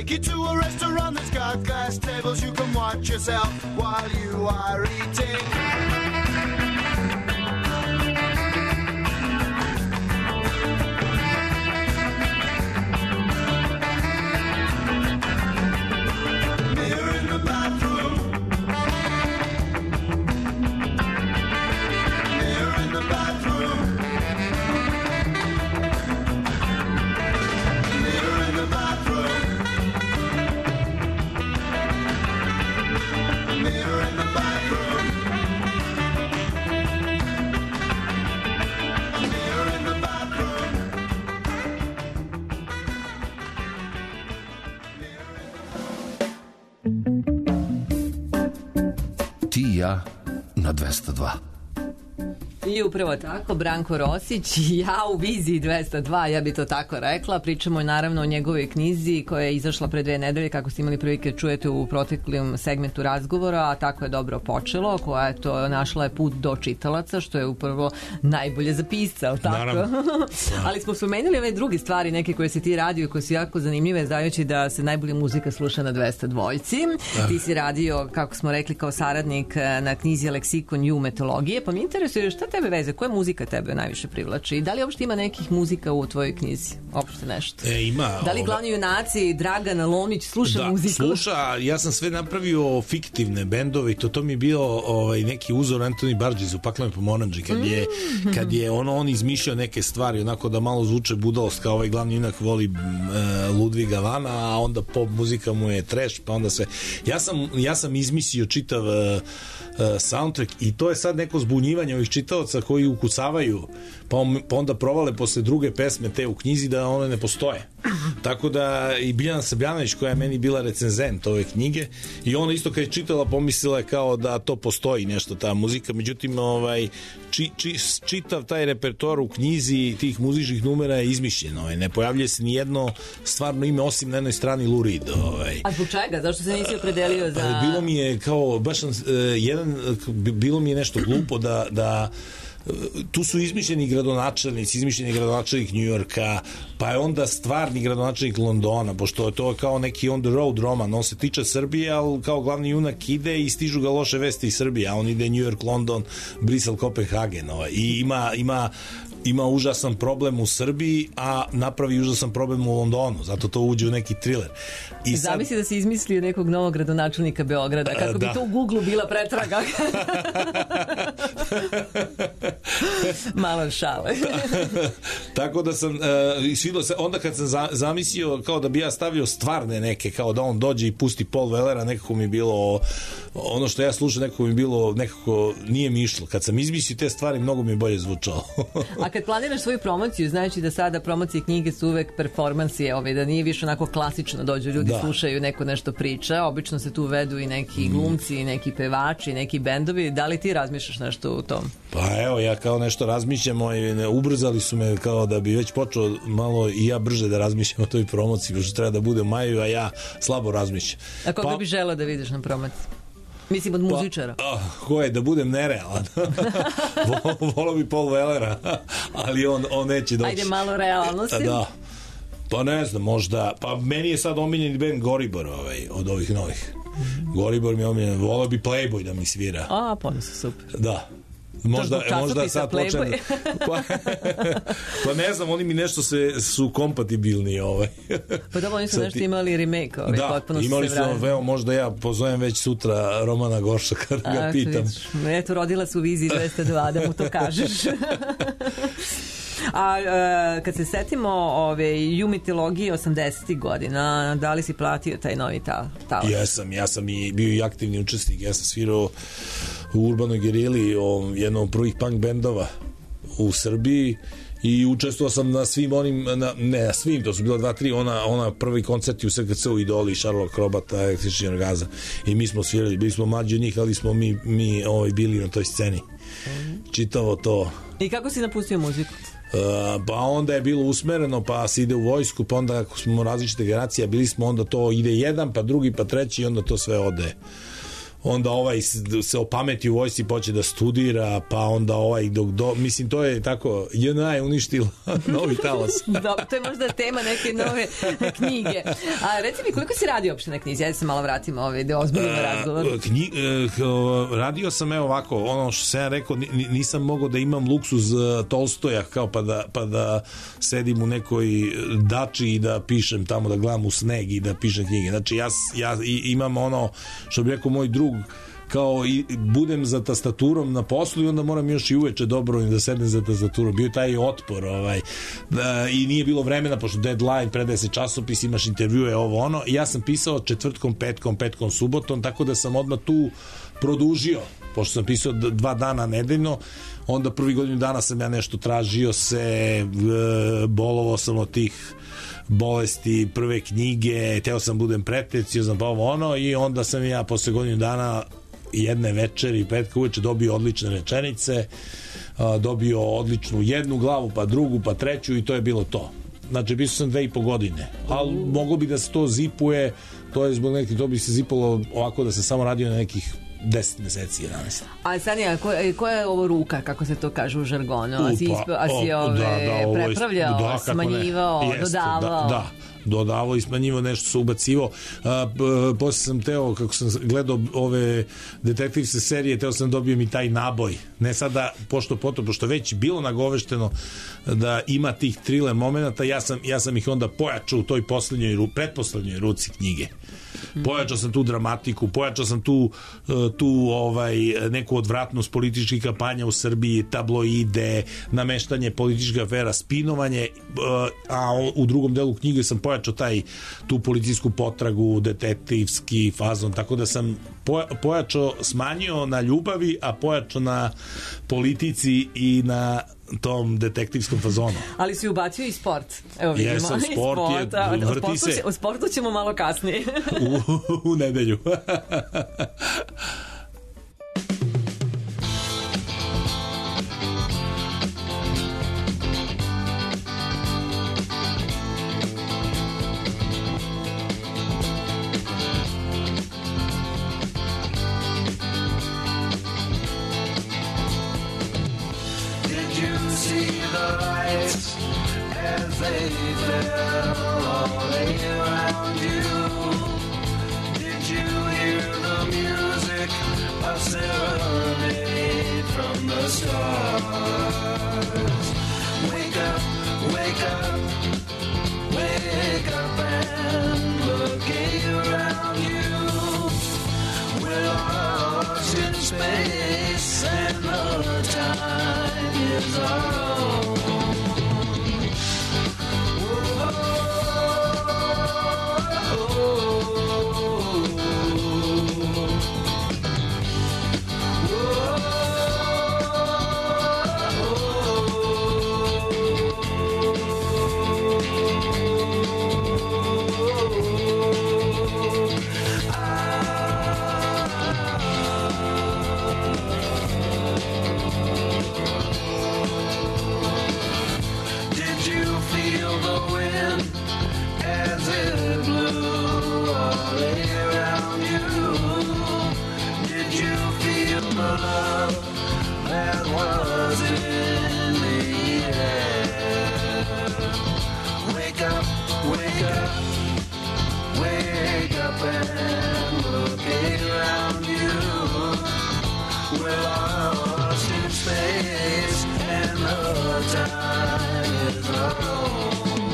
take you to a restaurant that's got glass tables. You can watch yourself while you are eating. Mirror in the bathroom. Mirror in the bathroom. Mirror in the bathroom. Mirror in the bathroom. Mirror in the bathroom. Ti i ja na 202. I upravo tako, Branko Rosić i ja u viziji 202, ja bi to tako rekla. Pričamo naravno o njegovoj knjizi koja je izašla pre 2 nedelje, kako ste imali prilike čujete u proteklim segmentu razgovora, a tako je dobro počelo, koja je to našla je put do čitalaca, što je upravo najbolje za pisca, ali tako? Ali smo spomenuli ove druge stvari, neke koje se ti radio i koje su jako zanimljive, znajući da se najbolje muzika sluša na 202. Ti si radio, kako smo rekli, kao saradnik na knjizi Leksikon Ju metologije, pa mi interesuje šta tebe veze, koja muzika tebe najviše privlači i da li uopšte ima nekih muzika u tvojoj knjizi? Uopšte nešto. Ima. Da li glavni junaci Dragan Lomić sluša muziku? Da, sluša. Ja sam sve napravio fiktivne bendove i to mi je bio neki uzor Anthony Burgess u Paklome Pomoranđi kad je on izmišljao neke stvari onako da malo zvuče budalost, kao ovaj glavni junak voli Ludviga Vana, a onda pop muzika mu je trash, pa onda sve. Ja sam izmislio čitav soundtrack i to je sad neko zbunjivanje ovih čitalaca koji ukucavaju pa onda provale posle druge pesme te u knjizi da one ne postoje. Tako da i Biljana Srbljanović koja je meni bila recenzent ove knjige i ona isto kad je čitala pomislila je kao da to postoji nešto ta muzika, međutim čitav taj repertoar u knjizi tih muzičkih numera je izmišljen, ne pojavljuje se ni jedno stvarno ime osim na jednoj strani Lou Reed. A zbog čega? Zašto se nisi opredelio za... Bilo mi je kao baš bilo mi je nešto glupo da tu su izmišljeni gradonačelnici, izmišljeni gradonačelnik New Yorka, pa je onda stvarni gradonačelnik Londona, pošto je to kao neki on the road roman, on se tiče Srbije, ali kao glavni junak ide i stižu ga loše vesti iz Srbije, a on ide New York, London, Brisel, Kopenhagen, i ima užasan problem u Srbiji, a napravi užasan problem u Londonu, zato to uđe u neki thriller. I zamisli da si izmislio nekog novog gradonačelnika Beograda, kako bi to u Google bila pretraga. Malo šale. Tako da sam onda kad sam zamislio kao da bi ja stavio stvarne neke, kao da on dođe i pusti Paul Wellera, nekako mi bilo ono što ja slušam, nekako mi bilo nekako nije mi išlo. Kad sam izmislio te stvari, mnogo mi je bolje zvučalo. A kad planiraš svoju promociju, znajući da sada promocije knjige su uvek performansi, da nije više onako klasično dođu ljudi, slušaju, neko nešto priča, obično se tu vedu i neki glumci, i neki pevači, i neki bendovi, da li ti razmišljaš nešto u tom? Pa evo, ja kao nešto razmišljam, ubrzali su me kao da bi već počeo malo i ja brže da razmišljam o toj promociji, pošto treba da bude u maju, a ja slabo razmišljam. A koga bi želeo da vidiš na promociji? Mislim od muzičara. Ko je, da budem nerealan. Volao bi Paul Wellera, ali on neće doći. Ajde malo realnosti. Da. Pa ne znam, možda, pa meni je sad omiljeni band Goribor od ovih novih. Goribor mi je omiljen, volao bi Playboy da mi svira. A, pa su super. Da. Možda sad počnem pa ne znam, oni mi nešto su kompatibilni pa dobro, oni su nešto imali remake imali su, možda ja pozovem već sutra Romana Goršaka da ga pitam. Eto, rodila su u viziji 202 da mu to kažeš. A kad se setimo Ju mitologije 80. godina, da li si platio taj novi talas? Ja sam i bio i aktivni učesnik, ja sam svirao u Urbanoj gerili, jednom od prvih punk bendova u Srbiji i učestvovao sam na svim onim, ne na svim, to su bilo 2-3, ona prvi koncerti u SKC-u, Idoli, Šarlova Krobata, Električni orgazam, i mi smo svirali, bili smo mlađi od njih, ali smo mi bili na toj sceni. Čitavo to. I kako si napustio muziku? Pa onda je bilo usmereno, pa se ide u vojsku, pa onda ako smo različite generacije, bili smo, onda to ide jedan, pa drugi, pa treći, i onda to sve onda se opameti u vojsci, poće da studira, pa onda mislim, to je tako, JNA je uništila novi talas. Dobro, to je možda tema neke nove knjige. A reci mi, koliko si radio uopšte na knjizi? Ja se malo vratim da ozbiljimo razgovor. Radio sam, evo ovako, ono što sam ja rekao, nisam mogao da imam luksuz Tolstoja, kao pa da sedim u nekoj dači i da pišem tamo, da gledam u sneg i da pišem knjige. Znači, ja imam ono, što bi rekao moj drug, kao i budem za tastaturom na poslu i onda moram još i uveče dobro da sednem za tastaturom. Bio je taj otpor i nije bilo vremena, pošto deadline, predaje se časopis, imaš intervjue, ovo ono, i ja sam pisao četvrtkom, petkom, subotom, tako da sam odmah tu produžio, pošto sam pisao 2 dana nedeljno, onda prvi godinu dana sam ja nešto tražio se, bolovao sam od tih bolesti, prve knjige, teo sam budem pretenciozan, pa ovo ono, i onda sam ja posle godinu dana jedne večeri, petka uveče, dobio odlične rečenice, dobio odličnu jednu glavu, pa drugu, pa treću, i to je bilo to. Znači, pisao sam 2,5 godine, ali moglo bi da se to zipuje, to je zbog nekih, to bi se zipalo ovako da se samo radio na nekih 10 meseci, 11. A Sanja, koja je ovo ruka, kako se to kaže u žargonu? A si prepravljao, smanjivao, dodavao? Dodavao i smanjivao, nešto se ubacivao. Posle sam teo, kako sam gledao ove detektivske serije, teo sam dobijem i taj naboj. Ne sada pošto već bilo nagovešteno da ima tih thriller momenata, ja sam ih onda pojačao u toj pretposlednjoj ruci knjige. Pojačao sam tu dramatiku, pojačao sam tu neku odvratnost političkih kampanja u Srbiji, tabloide, nameštanje političkih afera, spinovanje, a u drugom delu knjige sam pojačao tu policijsku potragu, detektivski fazon, tako da sam pojačao, smanjio na ljubavi, a pojačao na politici i na tom detektivskom fazonu. Ali si ubacio i sport. Evo vidimo. Jesam, sport je, vrti se. O sportu ćemo malo kasnije. u nedelju. They fell all around you. Did you hear the music, a serenade from the stars? Wake up, wake up, wake up and look around you. We're lost in space and the time is our own. That was in the air. Wake up, wake up, wake up and look around you. We're lost in space and the time is our own.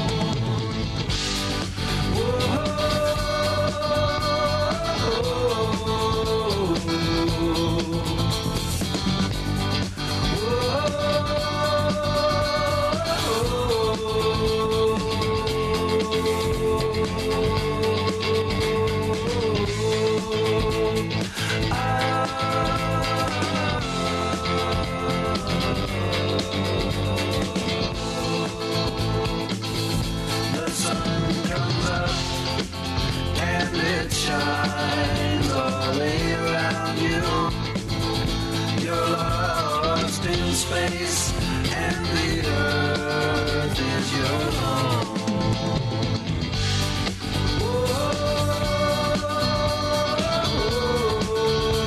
Shines all around you. You're lost in space and the earth is your home. Oh, oh, oh, oh.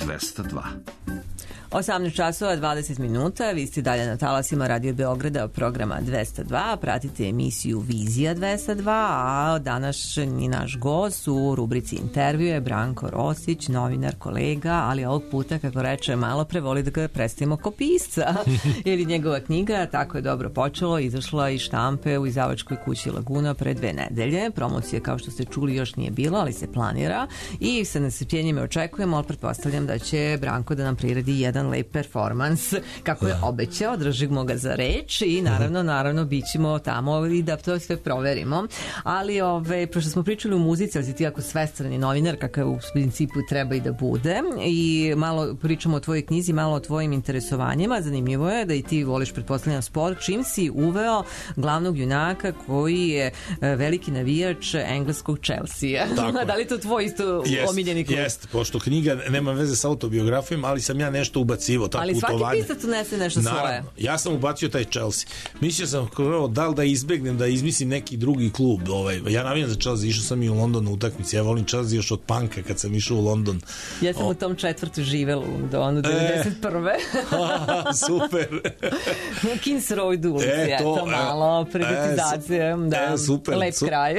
202. 18 časova 20 minuta, vi ste dalje na talasima Radio Beograda programa 202, pratite emisiju Vizija 202, a današnji naš gost u rubrici intervju je Branko Rosić, novinar, kolega, ali ovog puta, kako reče malo pre, voli da ga predstavimo ko pisca, jer je njegova knjiga Tako je dobro počelo, izašla iz štampe u izdavačkoj kući Laguna pre 2 nedelje. Promocije, kao što ste čuli, još nije bilo, ali se planira i sa nestrpljenjem očekujemo, ali pretpostavljam da će Branko da nam priredi jedan lep performans, kako je obećao, držimo ga za reč i naravno bit ćemo tamo i da to sve proverimo. Ali, pošto smo pričali o muzici, ali si ti jako svestrani novinar, kakav u principu treba i da bude, i malo pričamo o tvojoj knjizi, malo o tvojim interesovanjima. Zanimljivo je da i ti voliš, pretpostavljam, sport, čim si uveo glavnog junaka koji je veliki navijač engleskog Chelsea. Da li to tvoj isto omiljeni klub? Jeste, pošto knjiga nema veze sa autobiografijom, ali sam ja nešto ubacivo. Ali svaki pisac unese nešto svoje. Ja sam ubacio taj Chelsea. Mislio sam da li da izbegnem, da izmislim neki drugi klub. Ja navijam za Chelsea, išao sam i u London na utakmici. Ja volim Chelsea još od panka kad sam išao u London. Ja sam u tom četvrtu živela u Londonu 91. Super. Kings Road ulici, eto malo privatizacije. Super. Lep kraj.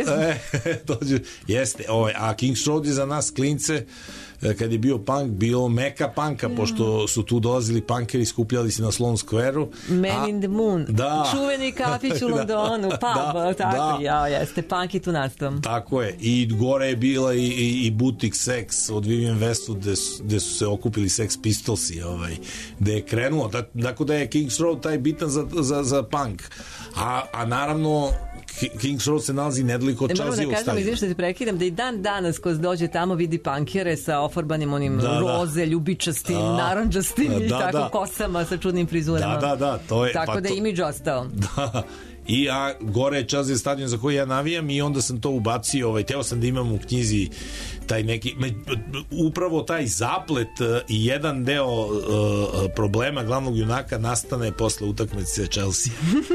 Jeste, a Kings Road je za nas klince, kad je bio punk, bio meka punka, pošto su tu dolazili punkeri, skupljali se na Sloane Square-u. Man in the Moon, čuveni kafić u Londonu, pub, tako, jeste, punk i tu nastavom. Tako je, i gore je bila i Boutique Sex od Vivienne Westwood, gde su se okupili Sex Pistolsi, gde je krenuo, tako da je Kings Road taj bitan za punk. A naravno, Kings Road se nalazi nedaliko od Chelsea stadiona. Moram da kažem, izvim što ti prekidam, da i dan danas ko dođe tamo vidi punkere sa ofarbanim onim roze, ljubičastim, narandžastim i tako kosama sa čudnim frizurama. To je, tako da je imidž ostao. I gore je Chelsea stadion za koji ja navijam i onda sam to ubacio, teo sam da imam u knjizi taj neki, upravo taj zaplet i jedan deo problema glavnog junaka nastane posle utakmice Chelsea.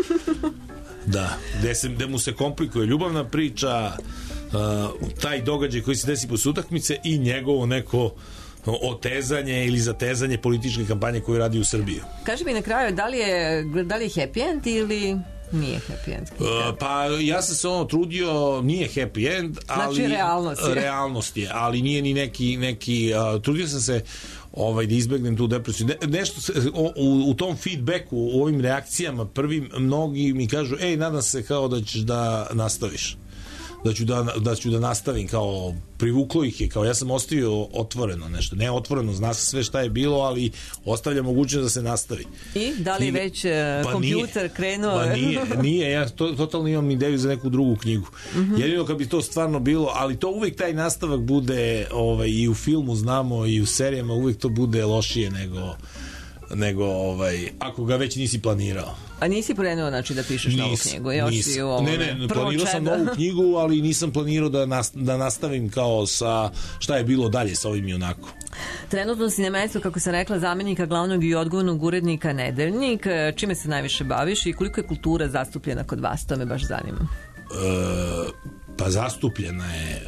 Da, gde mu se komplikuje ljubavna priča, taj događaj koji se desi posle utakmice i njegovo neko otezanje ili zatezanje političke kampanje koju radi u Srbiji. Kaži mi na kraju, da li je happy end ili nije happy end? Pa ja sam se trudio, nije happy end, ali znači realnost je, ali nije ni neki trudio sam se da izbegnem tu depresiju. Nešto u tom feedbacku, u ovim reakcijama prvim, mnogi mi kažu, nadam se kao da ćeš da nastaviš. Da ću da nastavim, kao privuklo ih je, kao ja sam ostavio otvoreno nešto, ne otvoreno, zna se sve šta je bilo, ali ostavlja mogućnost da se nastavi. I da li već kompjuter krenuo? Pa nije, ja totalno imam ideju za neku drugu knjigu. Jedino kad bi to stvarno bilo, ali to uvijek taj nastavak bude, i u filmu znamo i u serijama uvijek to bude lošije nego ako ga već nisi planirao. A nisi krenuo, znači, da pišeš novu knjigu? Ne, planirao sam novu knjigu, ali nisam planirao da nastavim kao sa šta je bilo dalje sa ovim junakom. Trenutno si na mestu, kako sam rekla, zamenika glavnog i odgovornog urednika Nedeljnik. Čime se najviše baviš i koliko je kultura zastupljena kod vas? To me baš zanima. Pa zastupljena je.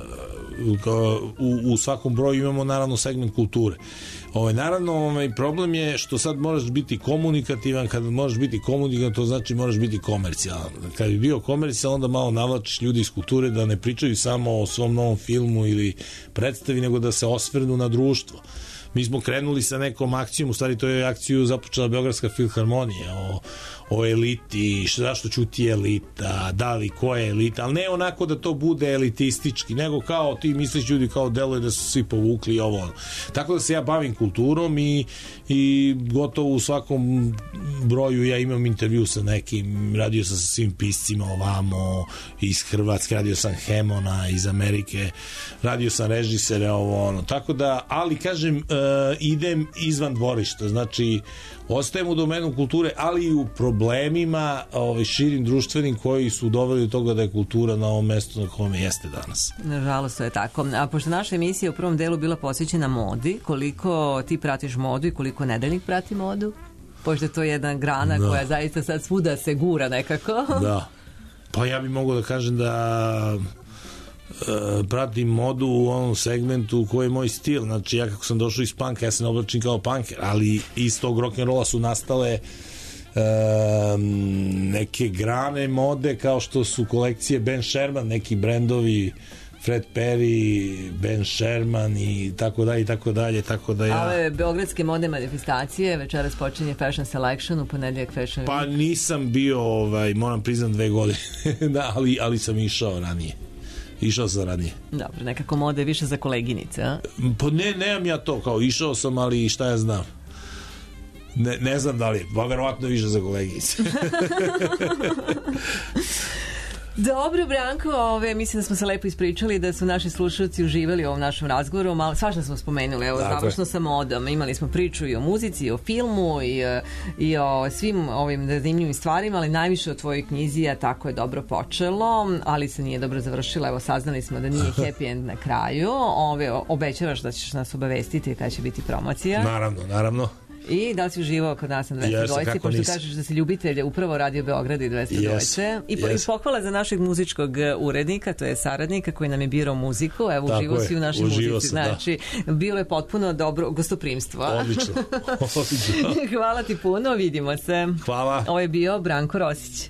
U svakom broju imamo naravno segment kulture. Naravno, problem je što sad moraš biti komunikativan. Kad moraš biti komunikativan, to znači moraš biti komercijalan. Kad bi bio komercijalan, onda malo navlačiš ljudi iz kulture da ne pričaju samo o svom novom filmu ili predstavi, nego da se osvrnu na društvo. Mi smo krenuli sa nekom akcijom, u stvari to je akciju započela Beogradska filharmonija, o eliti, zašto ćuti elita, da li ko je elita, ali ne onako da to bude elitistički, nego kao ti misliš ljudi kao deluje da su svi povukli ovo. Tako da se ja bavim kulturom i gotovo u svakom broju ja imam intervju sa nekim, radio sam sa svim piscima ovamo, iz Hrvatske, radio sam Hemona, iz Amerike, radio sam režisere, tako da, ali kažem, idem izvan dvorišta, znači ostajem u domenu kulture, ali i u problemima širim društvenim koji su doveli do toga da je kultura na ovom mestu na kome jeste danas. Nažalost, to je tako. A pošto naša emisija u prvom delu bila posvećena modi, koliko ti pratiš modu i koliko Nedeljnik prati modu? Pošto to je jedna grana koja zaista sad svuda se gura nekako. Da. Pa ja bih mogao da kažem da pratim modu u onom segmentu koji je moj stil. Znači, ja kako sam došao iz punka, ja se ne oblačim kao punker, ali iz tog rock'n'rolla su nastale neke grane mode kao što su kolekcije Ben Sherman, neki brendovi Fred Perry, Ben Sherman i tako dalje, tako dalje, tako da ja... Ove beogradske modne manifestacije, večeras počinje Fashion Selection, u ponedeljak Fashion Week. Pa nisam bio, moram priznam 2 godine, da, ali sam išao ranije. Išao sam ranije. Dobro, nekako mode više za koleginice, a? Pa nemam ja to, kao išao sam, ali šta ja znam. Ne znam da li, pa verovatno više za koleginice. Dobro, Branko, mislim da smo se lepo ispričali, da su naši slušalci uživali u ovom našem razgovoru, malo svašta smo spomenuli, evo, završno sa modom, imali smo priču i o muzici, i o filmu, i o svim ovim zanimljivim stvarima, ali najviše o tvojoj knjizi, a tako je dobro počelo, ali se nije dobro završilo, evo, saznali smo da nije happy end na kraju, obećavaš da ćeš nas obavestiti kada će biti promocija. Naravno. I da li si uživao kod nas na 202, pošto kažeš da si ljubitelj upravo Radio Beograda i 202. I pohvala za našeg muzičkog urednika, to je saradnika koji nam je birao muziku, evo uživo si u našoj muzici, znači bilo je potpuno dobro gostoprimstvo. Odlično. Hvala ti puno, vidimo se. Hvala. Ovo je bio Branko Rosić.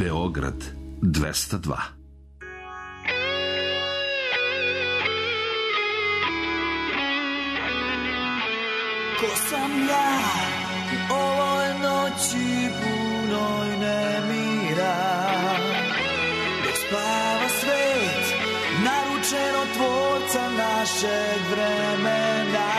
Beograd 202. Ko sam ja u ovoj noći punoj nemira, dok spava svet naručeno tvorca našeg vremena.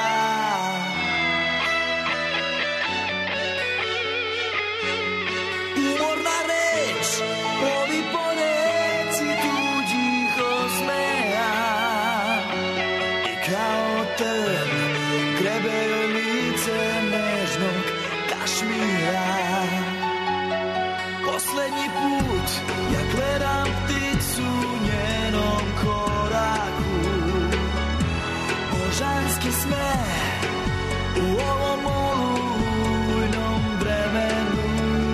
Umorna reč plovi po reci tuđih osmeja i kao trn grebe joj lice nežnog kašmira. Poslednji put ja gledam pticu u njenom koraku, božanski smeh u ovom olujnom vremenu.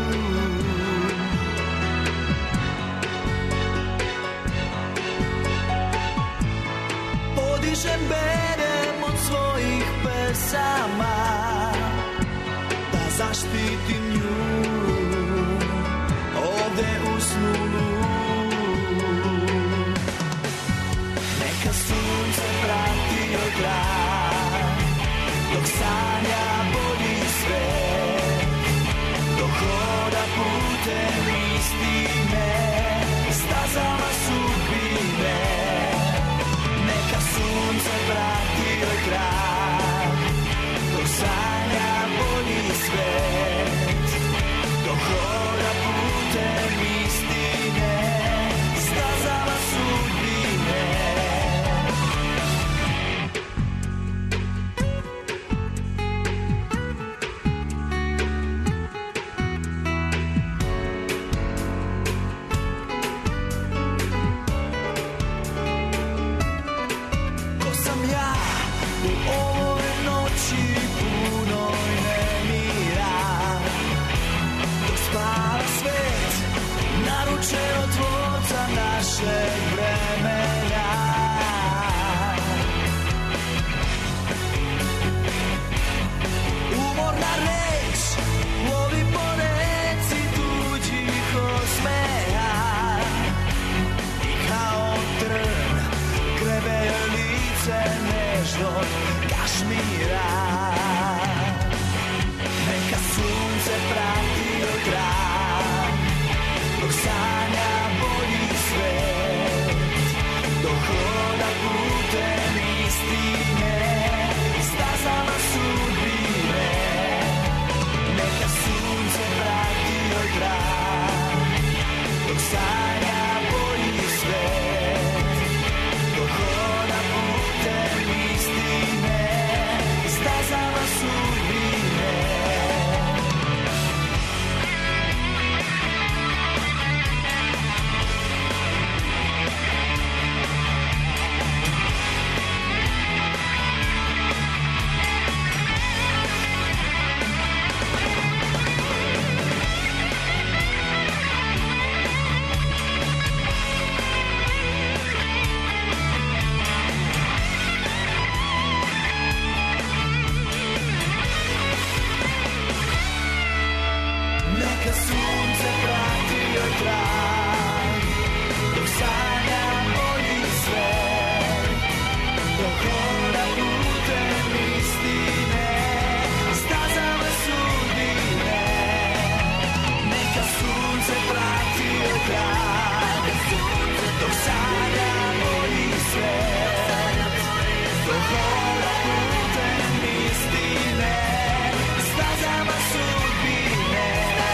Podižem berem od svojih pesama da zaštitim nju ovde u snu. Neka sunce prati joj kraj dok sanja bolji svet, dok hoda putem istine stazama sudbine. Neka sunce prati joj kraj dok sanja bolji svet, dok hoda putem istine stazama sudbine. Ko sam ja u ovoj noći punoj nemira, dok spava svet naručeno tvorca našeg vremena. Umorna reč lovi po reci tuđih osmeja i kao trn grebe joj lice nežnog kašmira. Neka sunce prati joj kraj dok sanja bolji svet, dok hoda putem istine stazama sudbine. Neka sunce prati joj kraj dok sanja bolji svet, dok hoda putem istine stazama sudbine. Neka sunce prati joj kraj dok sanja bolji svet, dok hoda putem istine stazama sudbine. Neka sunce prati joj kraj dok sanja bolji svet, dok hoda putem istine stazama sudbine.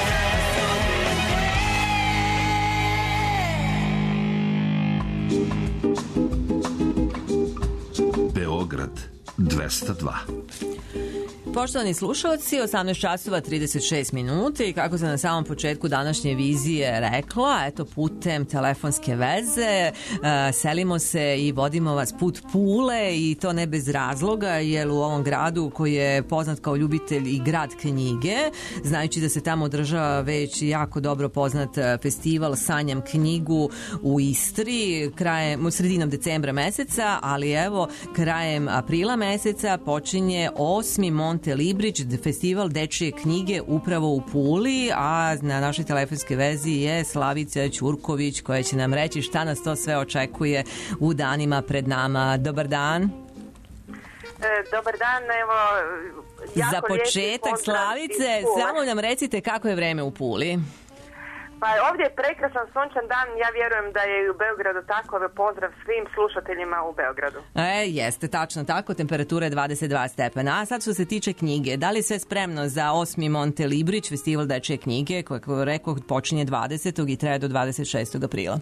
Beograd 202. Poštovani slušalci, 18 časova 36 minuta i kako sam na samom početku današnje vizije rekla, eto putem telefonske veze selimo se i vodimo vas put Pule i to ne bez razloga, jer u ovom gradu koji je poznat kao ljubitelj i grad knjige, znajući da se tamo održava već jako dobro poznat festival Sanjam knjigu u Istri sredinom decembra meseca, ali evo krajem aprila meseca počinje 8. Monte Monte Librić, festival dečije knjige upravo u Puli, a na našoj telefonskoj vezi je Slavica Ćurković koja će nam reći šta nas to sve očekuje u danima pred nama. Dobar dan. Dobar dan, evo... Za početak, Slavice, samo nam recite kako je vreme u Puli. Pa ovdje je prekrasan sunčan dan, ja vjerujem da je i u Beogradu tako. Pozdrav svim slušateljima u Beogradu. Jeste, tačno tako, temperatura je 22 stepena. A sad što se tiče knjige, da li sve spremno za 8. Monte Librić, festival dečje knjige, kako rekao počinje 20. i traje do 26. aprila?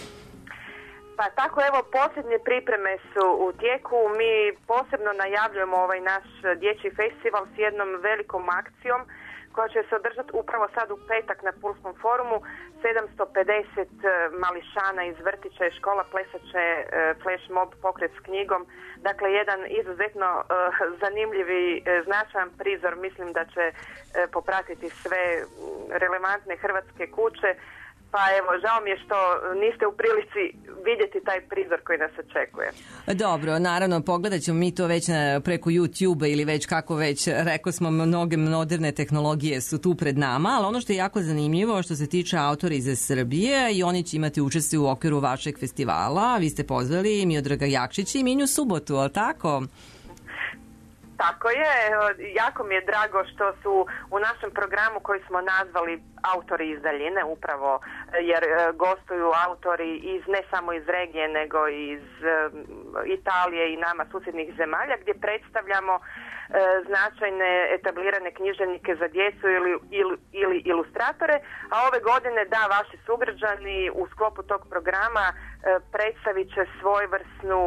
Pa tako, evo, posljednje pripreme su u tijeku. Mi posebno najavljujemo ovaj naš dječji festival s jednom velikom akcijom koja će se održati upravo sad u petak na Pulskom forumu. 750 mališana iz vrtića i škola plesat će flash mob pokret s knjigom. Dakle, jedan izuzetno zanimljivi, značajan prizor. Mislim da će popratiti sve relevantne hrvatske kuće. Pa evo, žao mi je što niste u prilici vidjeti taj prizor koji nas očekuje. Dobro, naravno, pogledat ćemo mi to već preko YouTube ili već kako već, rekao smo, mnoge moderne tehnologije su tu pred nama, ali ono što je jako zanimljivo što se tiče autora iz Srbije i oni će imati učešće u okviru vašeg festivala. Vi ste pozvali Miodraga Jakšića i Minju Subotu, ali tako? Tako je, jako mi je drago što su u našem programu koji smo nazvali Autori iz daljine, upravo jer gostuju autori iz, ne samo iz regije, nego iz Italije i nama susjednih zemalja, gdje predstavljamo značajne etablirane književnike za djecu ili ilustratore, a ove godine vaši sugrađani u sklopu tog programa predstavit će svojevrsnu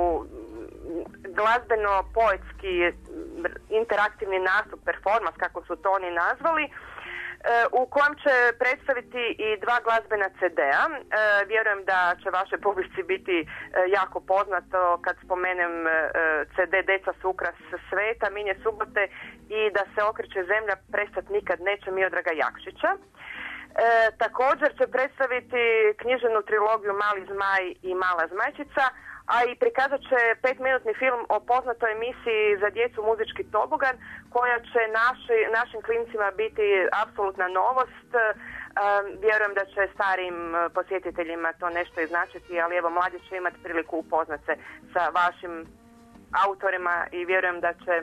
glazbeno-poetski interaktivni nastup, performans, kako su to oni nazvali, u kojem će predstaviti i 2 glazbena CD-a. Vjerujem da će vašoj publici biti jako poznato kad spomenem CD Deca su ukras sveta, Minje Subote i Da se okreće zemlja prestat nikad neće Miodraga Jakšića. Također će predstaviti književnu trilogiju Mali zmaj i Mala zmajčica, a i prikazat će 5-minutni film o poznatoj emisiji za djecu Muzički tobogan, koja će našim klincima biti apsolutna novost. Vjerujem da će starijim posjetiteljima to nešto i značiti, ali evo, mladi će imati priliku upoznat se sa vašim autorima i vjerujem da će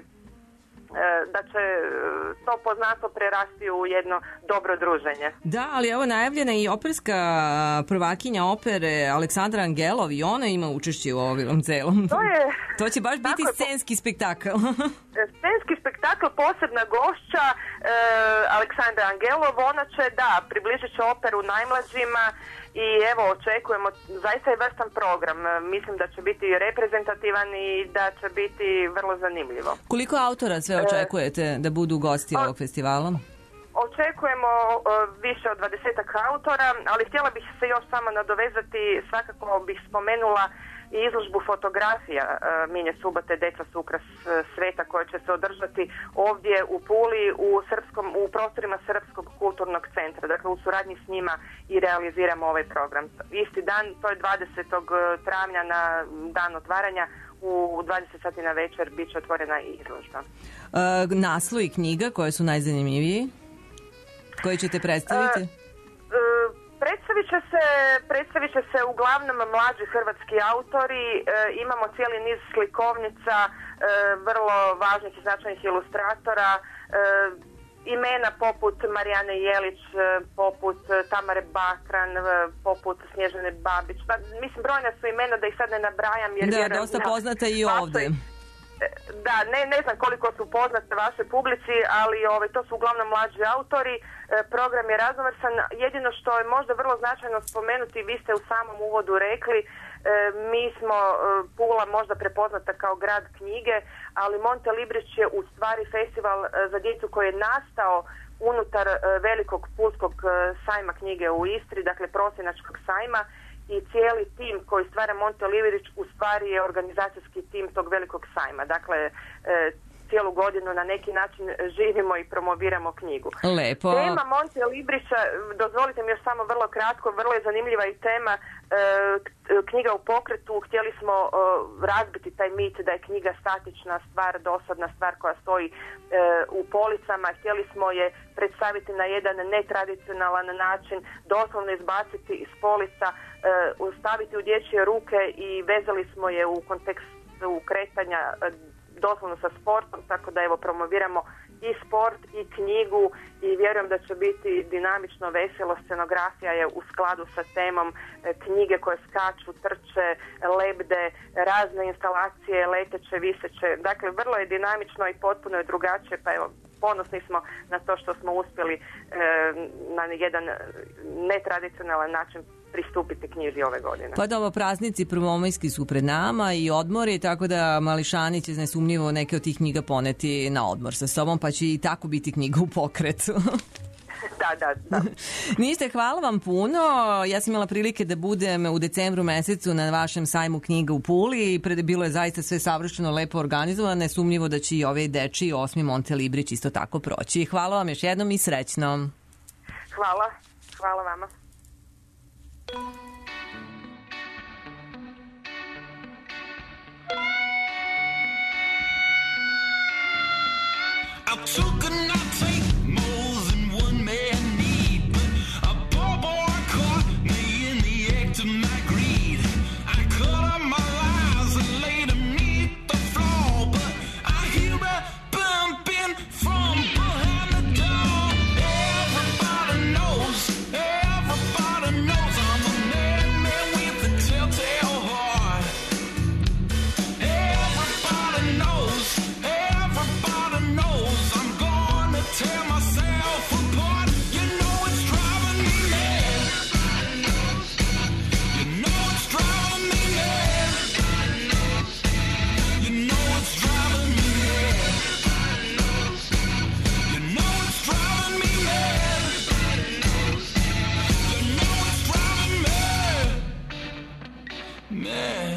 to poznato prerasti u jedno dobro druženje. Da, ali evo najavljena i operska prvakinja opere Aleksandra Angelov i ona ima učešće u ovom celom. To će baš biti scenski spektakl. Scenski spektakl, posebna gošća Aleksandra Angelov, ona će približit će operu najmlađima i evo, očekujemo, zaista je vrstan program. Mislim da će biti reprezentativan i da će biti vrlo zanimljivo. Koliko autora sve očekujete da budu gosti ovog festivala? Očekujemo više od 20 autora, ali htjela bih se još samo nadovezati, svakako bih spomenula i izložbu fotografija Minje Subote Deca su ukras sveta, koja će se održati ovdje u Puli u prostorima Srpskog kulturnog centra. Dakle, u suradnji s njima i realiziramo ovaj program. Isti dan, to je 20. travnja na dan otvaranja, u 20 sati na večer bit će otvorena i izložba. Naslovi knjiga koje su najzanimljiviji? Koje ćete predstaviti? Predstavit će se uglavnom mlađi hrvatski autori. Imamo cijeli niz slikovnica, vrlo važnih i značajnih ilustratora, imena poput Marijane Jelić, poput Tamare Bakran, poput Snježane Babić. Mislim, brojna su imena, da ih sad ne nabrajam. Jer dosta poznata i ovdje. Da, ne znam koliko su poznate vašoj publici, ali to su uglavnom mlađi autori. Program je raznovrsan. Jedino što je možda vrlo značajno spomenuti, vi ste u samom uvodu rekli, mi smo Pula možda prepoznata kao grad knjige, ali Monte Librić je u stvari festival za djecu koji je nastao unutar velikog pulskog sajma knjige u Istri, dakle prosjenačkog sajma, i cijeli tim koji stvara Monte Librić u stvari je organizacijski tim tog velikog sajma. Dakle, cijelu godinu na neki način živimo i promoviramo knjigu. Lepo. Tema Monte Librića, dozvolite mi još samo vrlo kratko, vrlo je zanimljiva i tema knjiga u pokretu. Htjeli smo razbiti taj mit da je knjiga statična stvar, dosadna stvar koja stoji u policama. Htjeli smo je predstaviti na jedan netradicionalan način, doslovno izbaciti iz polica, staviti u dječje ruke i vezali smo je u kontekstu kretanja doslovno sa sportom, tako da evo promoviramo i sport i knjigu i vjerujem da će biti dinamično, veselo. Scenografija je u skladu sa temom, knjige koje skaču, trče, lebde, razne instalacije, leteće, viseće. Dakle, vrlo je dinamično i potpuno je drugačije, pa evo, ponosni smo na to što smo uspjeli na jedan netradicionalan način pristupiti knjizi ove godine. Pa dobro, praznici prvomajski su pred nama i odmori, tako da mališani će nesumnjivo neke od tih knjiga poneti na odmor sa sobom, pa će i tako biti knjiga u pokretu. Da. Ništa, hvala vam puno. Ja sam imala prilike da budem u decembru mesecu na vašem sajmu knjiga u Puli i bilo je zaista sve savršeno lepo organizovano. Nesumnjivo da će i ovaj dečiji 8. Monte Librić isto tako proći. Hvala vam još jednom i srećno. Hvala vama. I took and I take more than one man need, but a poor boy caught me in the act of my greed. I cut up my lies and laid them neath the floor, but I hear a bumping from behind the door. Everybody knows I'm a madman with a telltale heart. Everybody knows I'm gonna tear myself apart. You know it's driving me mad. You know it's driving me mad. You know it's driving me mad. You know it's driving me mad. You know it's driving me mad.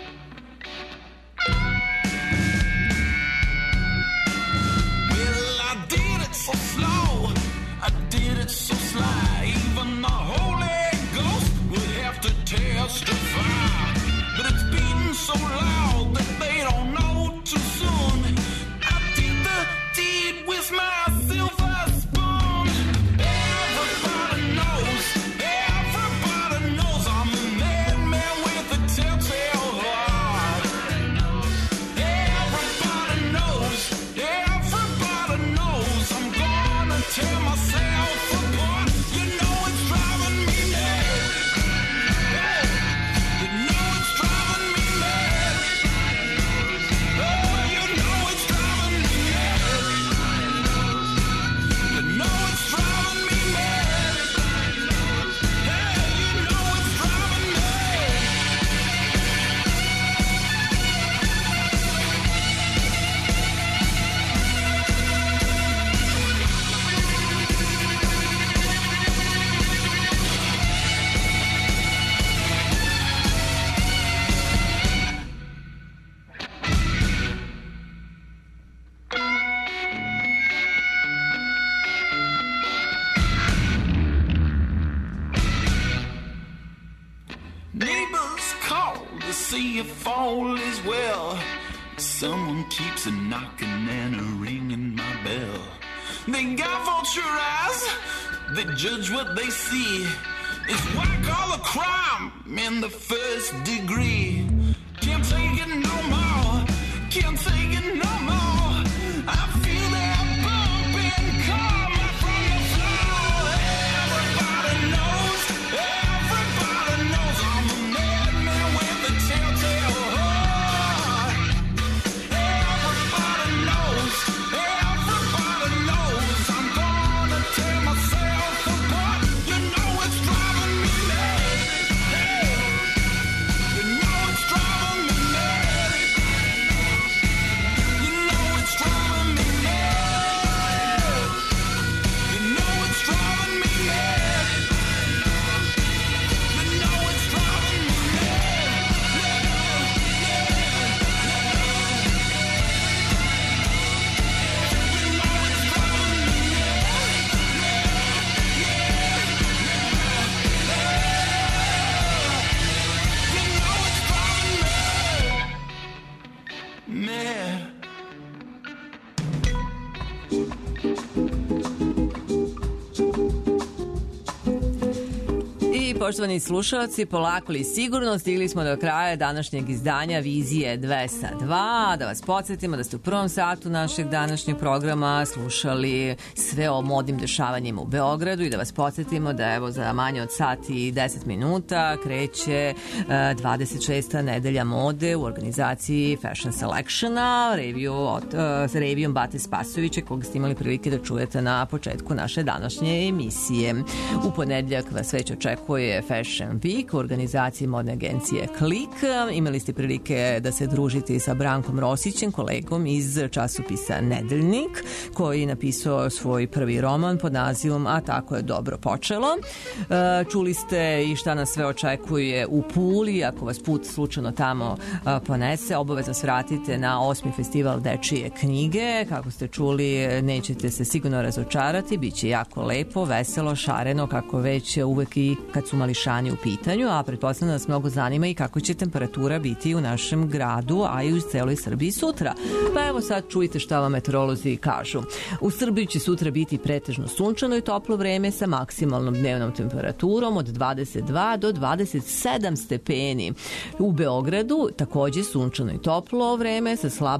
I did it so slow, I did it so sly. Even the Holy Ghost would have to testify. But it's beating so loud that they don't know too soon. I did the deed with my silver spoon. Everybody knows I'm a madman with a telltale heart. Everybody knows I'm gonna tear myself apart. You know it's driving me mad. You know it's driving me mad. Oh, you know it's driving me mad. You know it's driving me mad. Hey, you know it's driving me mad. Neighbors call to see if all is well. Someone keeps a knocking and a ringing my bell. They got vulture eyes, they judge what they see. It's what I call a crime in the first degree. Can't take it no more, can't take it no more. I feel that bumping coming from the floor. Everybody knows I'm a madman with a telltale heart. Everybody knows I'm gonna tear myself apart. You know it's driving me mad. Hey, you know it's driving me mad. You know I poštovani slušalci, polako li sigurno stigli smo do kraja današnjeg izdanja Vizije 202. Da vas podsjetimo da ste u prvom satu našeg današnjeg programa slušali sve o modnim dešavanjima u Beogradu i da vas podsjetimo da evo za manje od sat i 10 minuta kreće 26. nedelja mode u organizaciji Fashion Selectiona, s revijom Bate Spasovića, kog ste imali prilike da čujete na početku naše današnje emisije. U ponedljak vas već očekuje Fashion Week u organizaciji modne agencije Klik. Imali ste prilike da se družite sa Brankom Rosićem, kolegom iz časopisa Nedeljnik, koji je napisao svoj prvi roman pod nazivom A tako je dobro počelo. Čuli ste i šta nas sve očekuje u Puli. Ako vas put slučajno tamo ponese, obavezno svratite na 8. festival dečije knjige. Kako ste čuli, nećete se sigurno razočarati, bit će jako lepo, veselo, šareno, kako već uvek i kad su mališani u pitanju, a pretpostavljam da nas mnogo zanima i kako će temperatura biti u našem gradu, a i u celoj Srbiji sutra. Pa evo sad čujte šta vam meteorolozi kažu. U Srbiji će sutra biti pretežno sunčano i toplo vreme sa maksimalnom dnevnom temperaturom od 22 do 27 stepeni. U Beogradu takođe sunčano i toplo vreme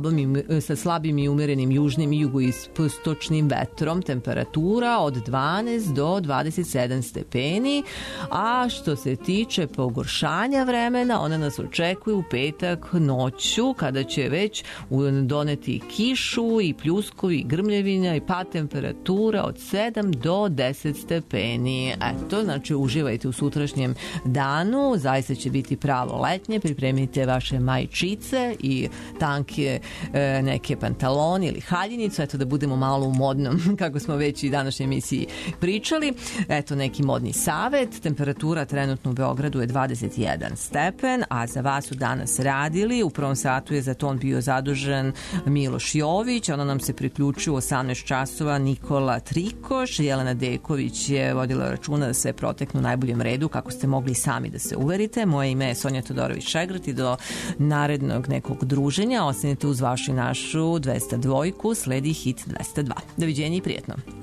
sa slabim i umerenim južnim i jugoistočnim vetrom, temperatura od 12 do 27 stepeni, a što se tiče pogoršanja vremena, ona nas očekuje u petak noću, kada će već doneti kišu i pljuskovi i grmljevina i pad temperatura od 7 do 10 stepeni. Eto, znači uživajte u sutrašnjem danu, zaista će biti pravo letnje, pripremite vaše majčice i tanke neke pantaloni ili haljinicu, eto da budemo malo u modnom, kako smo već i današnjoj emisiji pričali. Eto neki modni savet, temperatura trenutno u Beogradu je 21 stepen, a za vas su danas radili, u prvom satu je za ton bio zadužen Miloš Jović, ona nam se priključio u 18 časova Nikola Trikoš, Jelena Deković je vodila računa da sve proteknu u najboljem redu, kako ste mogli sami da se uverite. Moje ime je Sonja Todorović-Šegrt i do narednog nekog druženja ostanite uz vašu i našu 202, sledi hit 202. Doviđenja i prijetno.